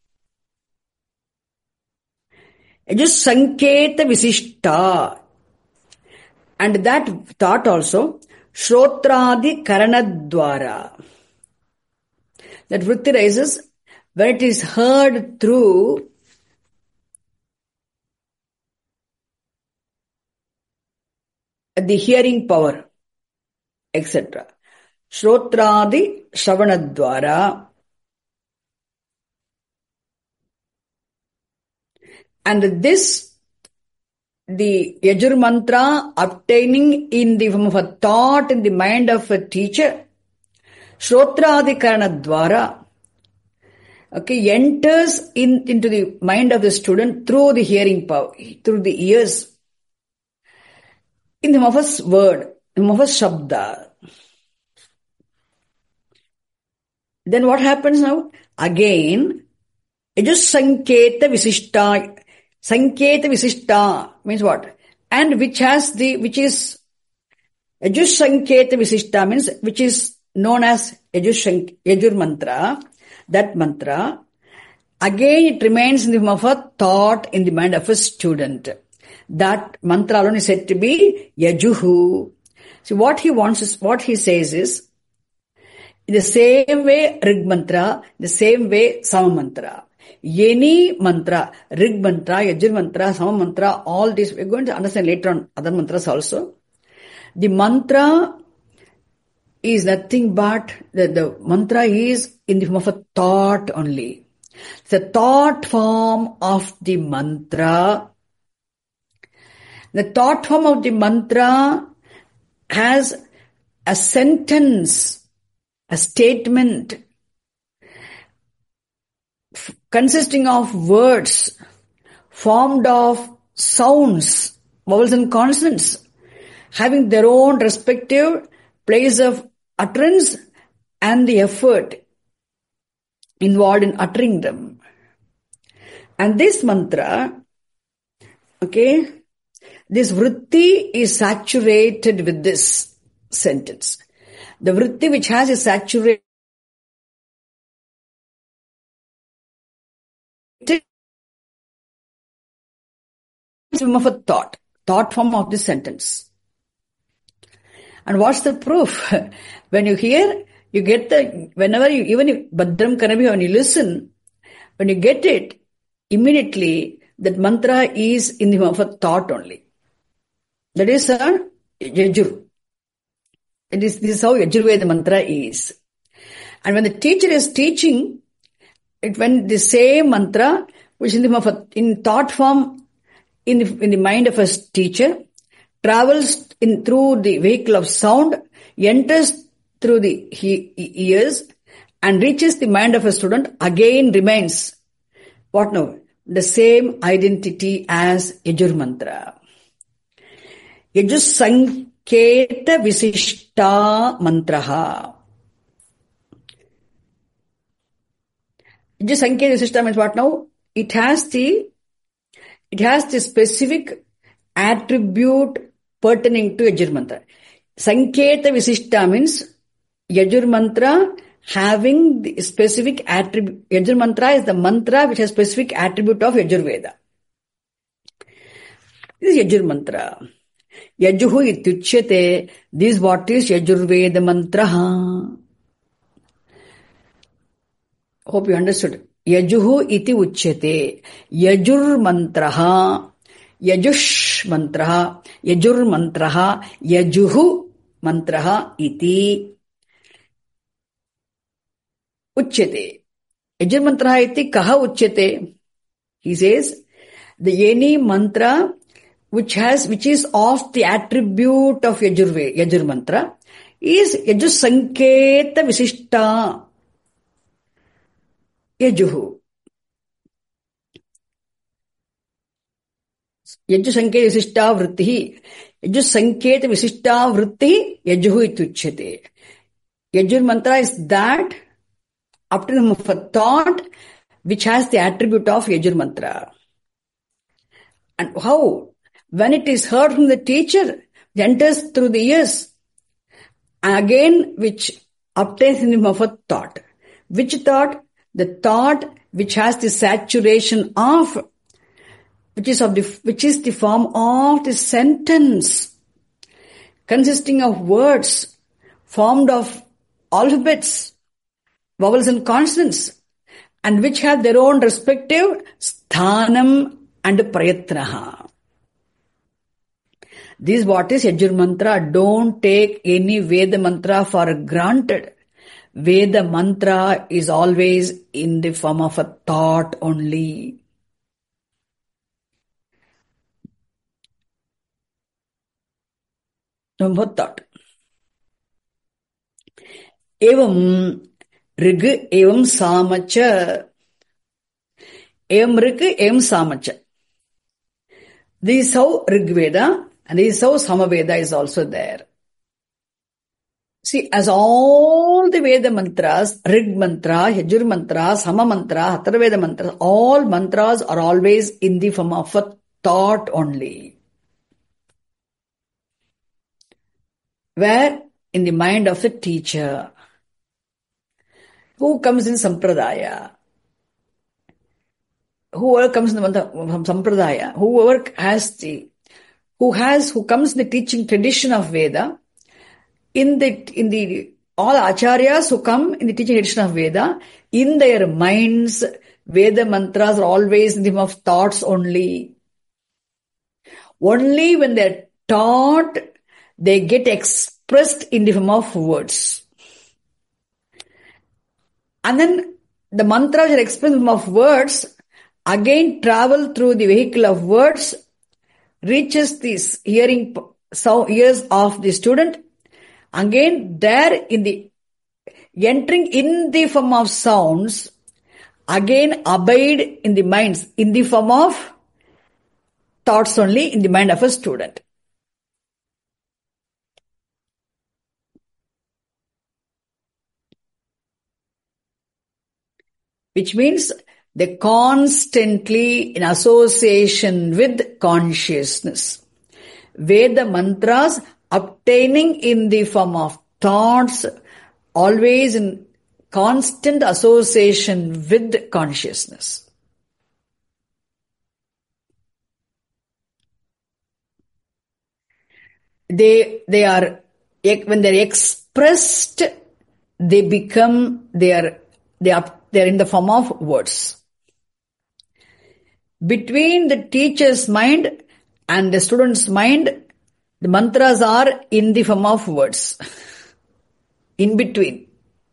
It is sanketa visishta. And that thought also, Shrotradi Karanadwara. That vritti rises when it is heard through the hearing power, et cetera. Shrotradi Shravanadwara. And this, the Yajur mantra obtaining in the form of a thought in the mind of a teacher, Shrotradi Karanadwara, okay, enters in, into the mind of the student through the hearing power, through the ears, in the form of a word, in the form of a shabda. Then what happens now? Again, Yajus Sanketa Visishta. Sanketa Visishta means what? And which has the, which is, Yajus Sanketa Visishta means, which is known as Yajus, Yajur mantra. That mantra, again it remains in the form of a thought in the mind of a student. That mantra alone is said to be Yajuhu. So what he wants is, what he says is, in the same way Rig mantra, the same way Sama mantra. Any mantra, Rig mantra, Yajur mantra, Sama mantra, all this, we're going to understand later on other mantras also. The mantra is nothing but, the, the mantra is in the form of a thought only. The thought form of the mantra. The thought form of the mantra has a sentence, a statement f- consisting of words formed of sounds, vowels and consonants, having their own respective place of utterance and the effort involved in uttering them. And this mantra, okay, this vritti is saturated with this sentence. The vritti which has a saturated form of a thought, thought form of this sentence. And what's the proof? When you hear, you get the, whenever you, even if Bhadram Karabhi, when you listen, when you get it, immediately that mantra is in the form of a thought only. That is a Yajur. It is, this is how Yajurveda mantra is. And when the teacher is teaching, it when the same mantra, which in the form of a, in thought form, in the, in the mind of a teacher, travels in through the vehicle of sound, enters through the he, ears, and reaches the mind of a student, again remains, what now? The same identity as Yajur mantra. Yajus Sanketa Visishta mantraha. Yajus Sanketa Visishta means what now? It has the, it has the specific attribute pertaining to Yajur mantra. Sanketa Visishta means Yajur mantra having the specific attribute. Yajur mantra is the mantra which has specific attribute of Yajur Veda. This is Yajur mantra. Yajuhu ityuchyate. This what is Yajur Veda mantra. Hope you understood. Yajuhu iti uchyate. Yajur mantra. Yajush mantra, Yajur mantra, Yajuhu mantra iti uchyate. Yajur mantra iti kaha uchyate? He says, the any mantra which has, which is of the attribute of Yajur, Yajur mantra is Yajus Sanketa Visishta. Yajuhu. Yajus Sanketa Visishta Vritti. Yajus Sanketa Visishta Vritti Yajuhu ituchyate. Yajur mantra is that up to the of a thought which has the attribute of Yajur mantra. And how? When it is heard from the teacher, it enters through the ears. Again, which obtains in the form of a thought. Which thought? The thought which has the saturation of, which is of the, which is the form of the sentence consisting of words formed of alphabets, vowels and consonants, and which have their own respective sthanam and prayatnaha. This is what is Yajur Mantra. Don't take any Veda Mantra for granted. Veda Mantra is always in the form of a thought only. Number thought. Evam Rig Evam Samacha. Evam Rig Evam Samacha. This is how Rig Veda and this is how Samaveda is also there. See, as all the Veda mantras, Rig mantra, Yajur mantra, Sama mantra, Atharvaveda mantras, all mantras are always in the form of a thought only. Where? In the mind of the teacher. Who comes in Sampradaya? Whoever comes in the from Sampradaya, whoever has the, who has, who comes in the teaching tradition of Veda, in the, in the, all acharyas who come in the teaching tradition of Veda, in their minds, Veda mantras are always in the form of thoughts only. Only when they're taught, they get expressed in the form of words. And then the mantras are expressed in the form of words, again travel through the vehicle of words, reaches this hearing so ears of the student, again there in the entering in the form of sounds, again abide in the minds in the form of thoughts only in the mind of a student. Which means they constantly in association with consciousness. Veda mantras obtaining in the form of thoughts, always in constant association with consciousness. They, they are, when they're expressed, they become, they are, they are, they are in the form of words. Between the teacher's mind and the student's mind, the mantras are in the form of words. In between.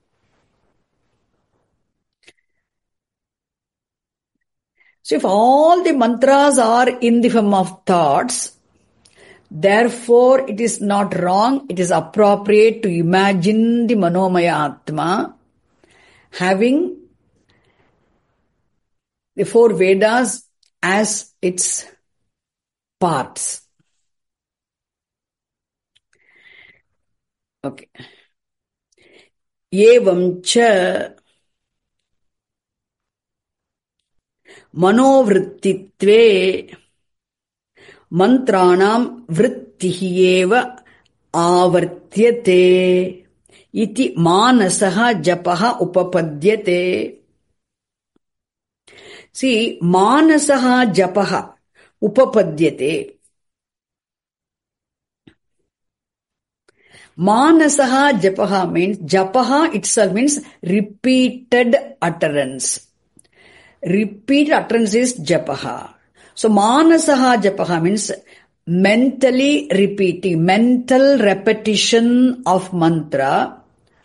So if all the mantras are in the form of thoughts, therefore it is not wrong, it is appropriate to imagine the Manomaya Atma having the four Vedas as its parts. Okay. Evam cha manovrittitve mantranam vrittihi eva avartyate iti manasaha japaha upapadyate. See, manasaha japaha upapadyate. Manasaha japaha means, japaha itself means repeated utterance. Repeated utterance is japaha. So manasaha japaha means mentally repeating, mental repetition of mantra.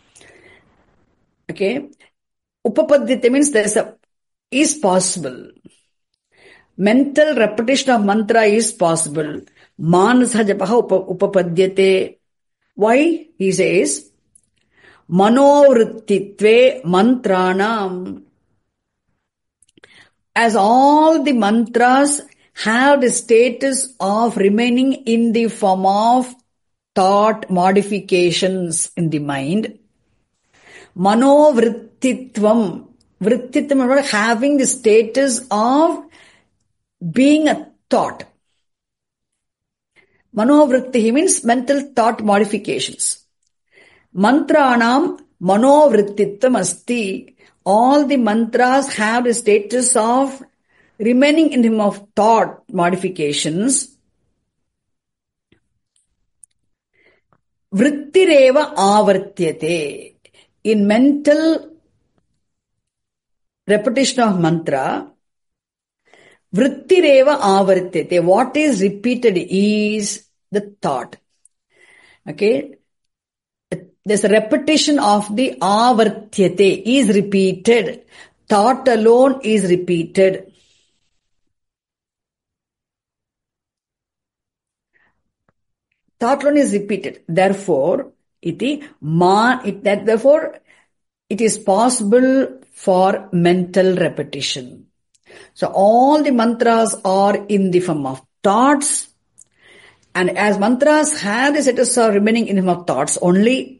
Okay. Upapadyate means there's a, is possible. Mental repetition of mantra is possible. Manasaha japaha upapadyate. Why? He says, manovrittitve mantranam. As all the mantras have the status of remaining in the form of thought modifications in the mind, manovrittitvam, vrittitvam is having the status of being a thought. Manovritti means mental thought modifications. Mantranam manovrittitvam asti. All the mantras have the status of remaining in the form of thought modifications. Vrittireva avartyate. In mental repetition of mantra, Vrittireva avartyate. What is repeated is the thought. Okay? There's a repetition of the avartyate is repeated. Thought alone is repeated. Thought alone is repeated. Therefore, iti ma, it, that therefore, it is possible for mental repetition. So all the mantras are in the form of thoughts. And as mantras have the status of remaining in the form of thoughts only,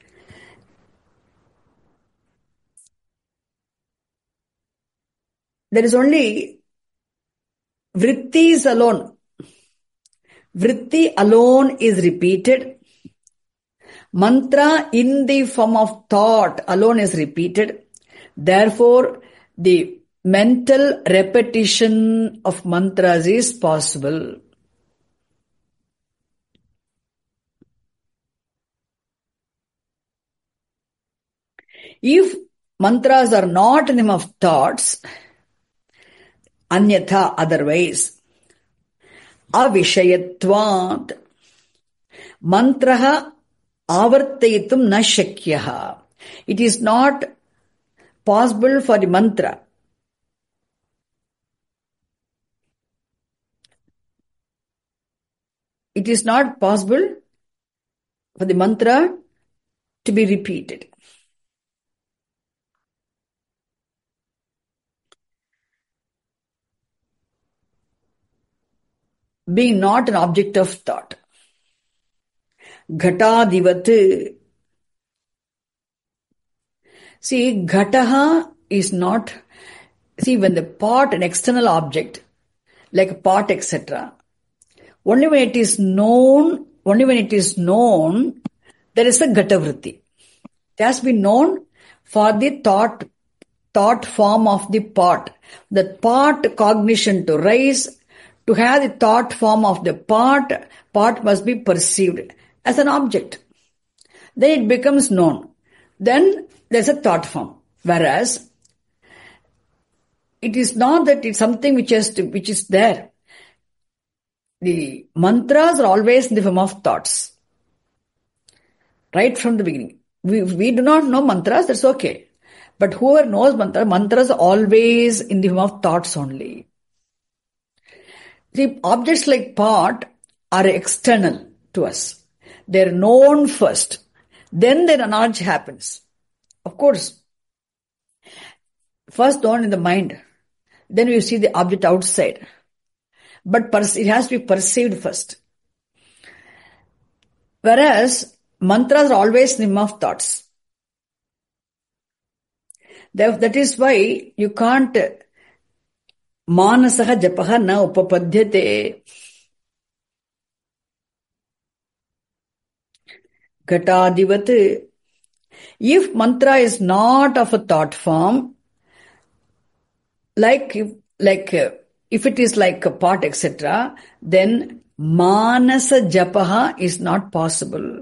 there is only vrittis alone. Vritti alone is repeated. Mantra in the form of thought alone is repeated. Therefore, the mental repetition of mantras is possible. If mantras are not in the form of thoughts, anyatha, otherwise, avishayatvat, mantraha avartayitum na shakyaha. It is not possible for the mantra It is not possible for the mantra to be repeated. Being not an object of thought. Ghatadivat. See, ghataha is not, see, when the pot, an external object, like a pot, et cetera, only when it is known, only when it is known, there is a ghatavritti. It has been known for the thought, thought form of the pot. The pot cognition to rise, to have the thought form of the pot, pot must be perceived as an object. Then it becomes known. Then there's a thought form. Whereas, it is not that it's something which is, to, which is there. The mantras are always in the form of thoughts. Right from the beginning. We, we do not know mantras, that's okay. But whoever knows mantra, mantras are always in the form of thoughts only. The objects like pot are external to us. They're known first. Then their knowledge happens. Of course, first known in the mind. Then you see the object outside. But it has to be perceived first. Whereas, mantras are always in the form of thoughts. That is why you can't manasaha japaha na upapadhyate. Ghatadivat. If mantra is not of a thought form, like, like, if it is like a pot, et cetera, then manasa japaha is not possible.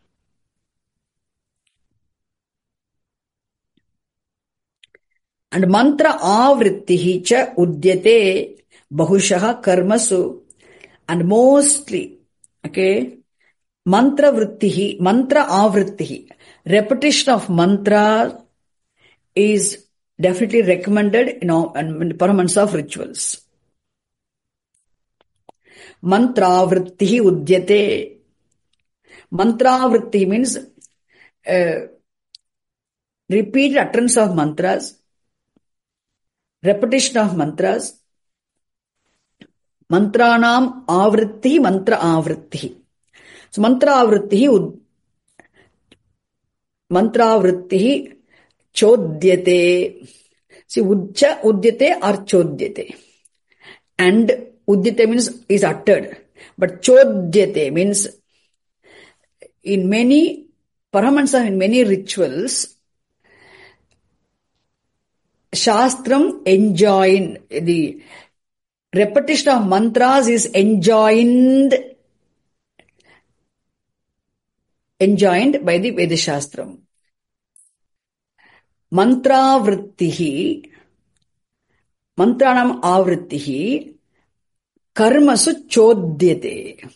And mantra avrittihi cha udyate bahushaha karmasu. And mostly, okay, mantra vrittihi, mantra avrittihi, repetition of mantra is definitely recommended, you know, in the performance of rituals. Mantra vrittihi udyate. Mantra vrittihi means uh, repeated utterance of mantras, repetition of mantras. Mantranam avrittihi, mantra avrittihi. So mantra avrittihi, mantra avrittihi chodyate. See, udcha udyate or chodyate. And udyate means is uttered. But chodyate means in many, paramahansa, in many rituals, Shastram enjoined, the repetition of mantras is enjoined enjoined by the Veda Shastram. Mantra vrittihi, mantranam avrittihi, karmasu chodyate.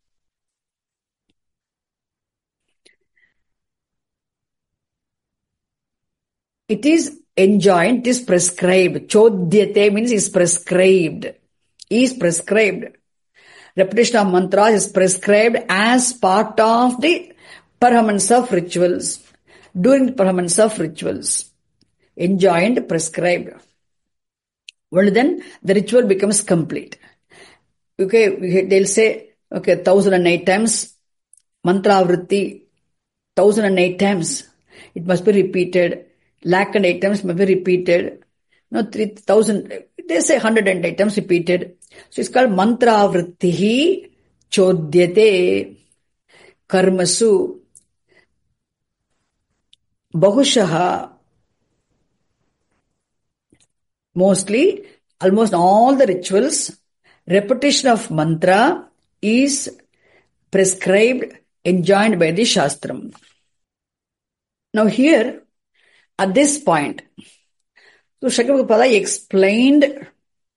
It is enjoined, it is prescribed. Chodyate means is prescribed. Is prescribed. Repetition of mantras is prescribed as part of the performance of rituals. During the performance of rituals. Enjoined, prescribed. Only then the ritual becomes complete. Okay, they'll say, okay, thousand and eight times, mantra vritti, thousand and eight times. It must be repeated. Lakh and eight times must be repeated. No, three thousand, they say hundred and eight times repeated. So it's called mantra vrittihi chodyate karmasu bahushaha. Mostly, almost all the rituals, repetition of mantra is prescribed, enjoined by the Shastram. Now here, at this point, so Shakyapada explained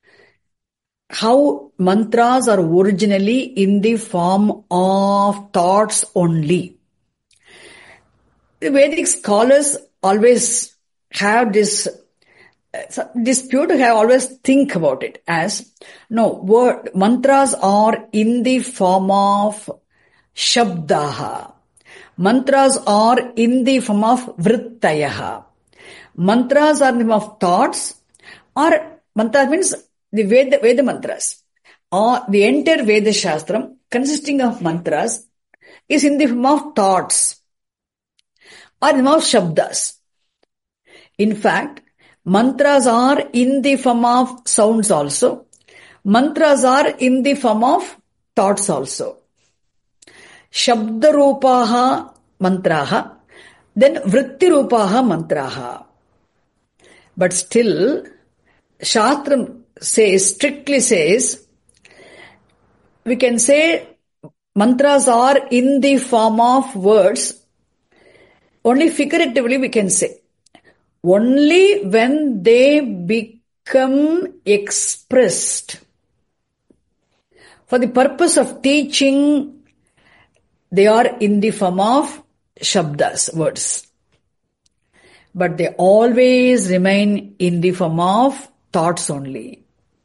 how mantras are originally in the form of thoughts only. The Vedic scholars always have this dispute, have always think about it as, no, word, mantras are in the form of shabdaha. Mantras are in the form of vrittayaha. Mantras are in the form of thoughts, or mantras means the Veda, Veda mantras. Or the entire Veda Shastram consisting of mantras is in the form of thoughts or in the form of shabdas. In fact, mantras are in the form of sounds also. Mantras are in the form of thoughts also. Shabda rupaha mantraha, then vritti rupaha mantraha. But still, Shastram says, strictly says, we can say mantras are in the form of words, only figuratively we can say. Only when they become expressed for the purpose of teaching, they are in the form of shabdas, words. But they always remain in the form of thoughts only.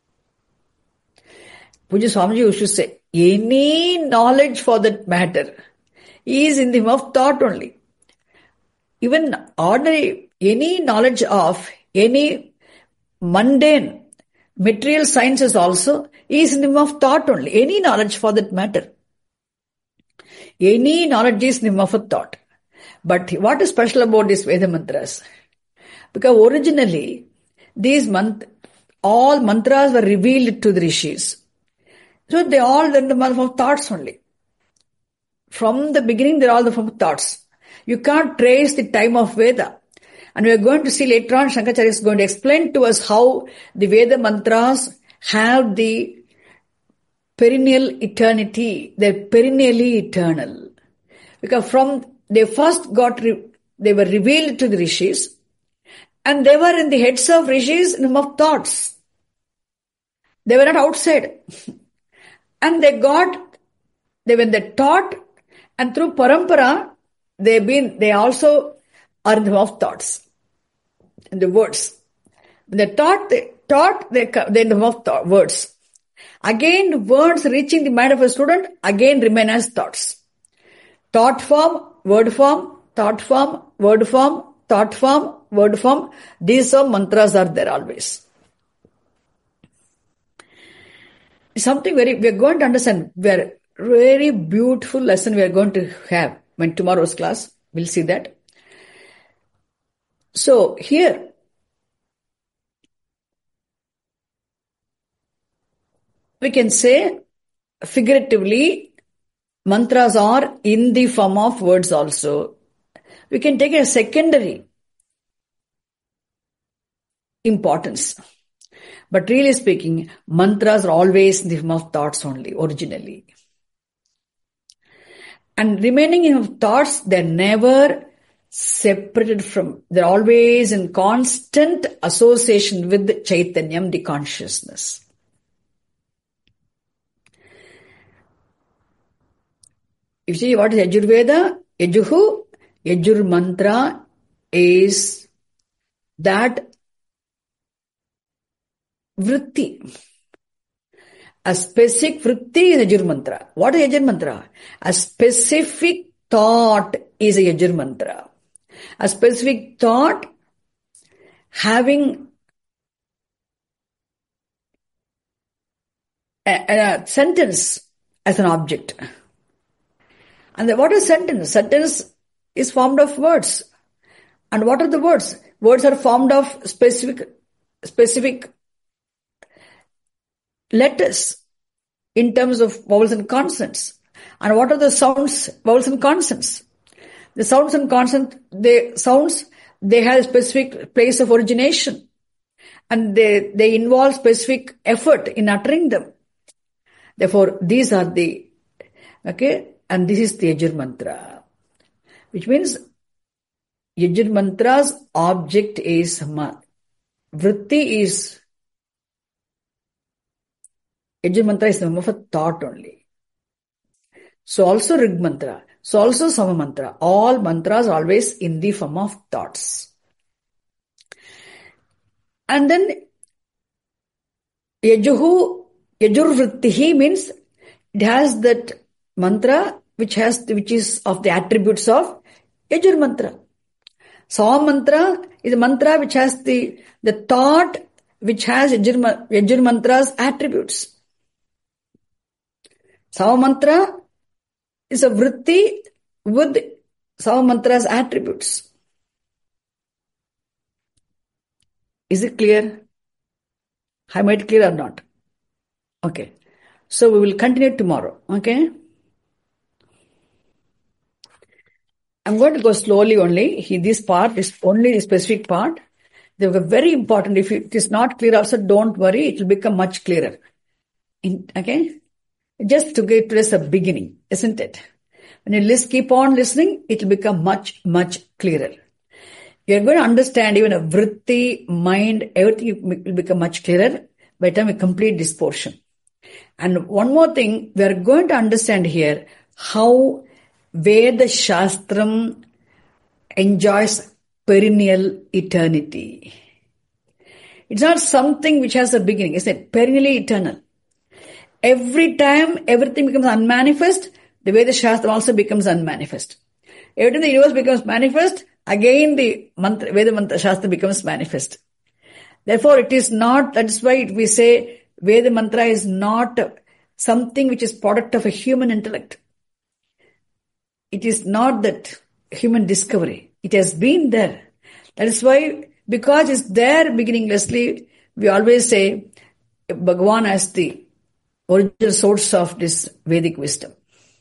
Puja Swamiji used to say, any knowledge for that matter is in the form of thought only. Even ordinary, any knowledge of any mundane material sciences also is in the form of thought only. Any knowledge for that matter. Any knowledge is in the form of thought. But what is special about these Veda mantras? Because originally, these mant- all mantras were revealed to the rishis. So they all were in the form of thoughts only. From the beginning, they're all the form of thoughts. You can't trace the time of Veda. And we are going to see later on, Shankaracharya is going to explain to us how the Veda mantras have the perennial eternity. They're perennially eternal. Because from, they first got, re, they were revealed to the rishis, and they were in the heads of rishis in the form of thoughts. They were not outside. And they got, they when they taught, and through parampara, they've been, they also are in the form of thoughts. In the words. When they taught, they taught, they, they in the form of thought, words. Again, words reaching the mind of a student, again remain as thoughts. Thought form, word form, thought form, word form, thought form, word form. These are mantras are there always. Something very, we are going to understand, very, very beautiful lesson we are going to have when tomorrow's class. We'll see that. So here, we can say figuratively, mantras are in the form of words also. We can take a secondary importance. But really speaking, mantras are always in the form of thoughts only, originally. And remaining in thoughts, they're never separated from, they're always in constant association with the Chaitanyam, the consciousness. You see what is Yajurveda? Yajuhu, Yajur mantra is that vritti. A specific vritti is a Yajur mantra. What is Yajur mantra? A specific thought is a Yajur mantra. A specific thought having a, a sentence as an object. And the, what is sentence? Sentence is formed of words. And what are the words? Words are formed of specific, specific letters in terms of vowels and consonants. And what are the sounds, vowels and consonants? The sounds and consonants, the sounds, they have a specific place of origination. And they, they involve specific effort in uttering them. Therefore, these are the, okay, and this is the Yajur mantra. Which means, Yajur mantra's object is, vritti is, Yajur mantra is the form of a thought only. So also Rig mantra. So also Sama mantra. All mantras are always in the form of thoughts. And then Yajuhu, Yajur vrittihi means it has that mantra which has, which is of the attributes of Yajur mantra. Sama mantra is a mantra which has the, the thought which has Yajur, Yajur mantra's attributes. Sama mantra is a vritti with Sama mantra's attributes. Is it clear? I made it clear or not? Okay. So we will continue tomorrow. Okay. I'm going to go slowly only. He, this part is only the specific part. They were very important. If it is not clear also, don't worry. It will become much clearer. In, okay. Just to get to us a beginning, isn't it? When you list, keep on listening, it will become much, much clearer. You are going to understand even a vritti, mind, everything will become much clearer by the time we complete this portion. And one more thing, we are going to understand here how Veda Shastram enjoys perennial eternity. It's not something which has a beginning, it's it? Perennially eternal. Every time everything becomes unmanifest, the Veda Shastra also becomes unmanifest. Every time the universe becomes manifest, again the mantra, Veda Mantra Shastra becomes manifest. Therefore, it is not, that's why we say Veda Mantra is not something which is product of a human intellect. It is not that human discovery. It has been there. That is why, because it's there beginninglessly, we always say Bhagavan as the original source of this Vedic wisdom.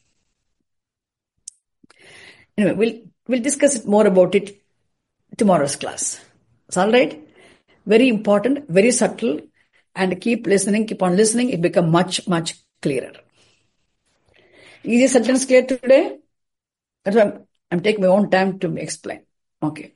Anyway, we'll, we'll discuss it more about it tomorrow's class. It's all right. Very important, very subtle, and keep listening, keep on listening. It becomes much, much clearer. Is this sentence clear today? That's why I'm, I'm taking my own time to explain. Okay.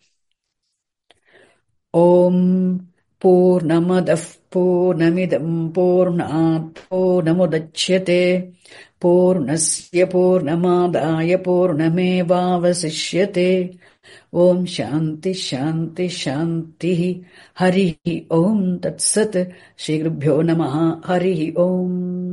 Om Purnamadav Purnamidam Purnat Purnamudachyate Purnasya Purnamadaya Purnamevavasishyate. Om Shanti Shanti Shanti Harihi Om Tat Sat Shri Gurubhyo Namaha Harihi Om.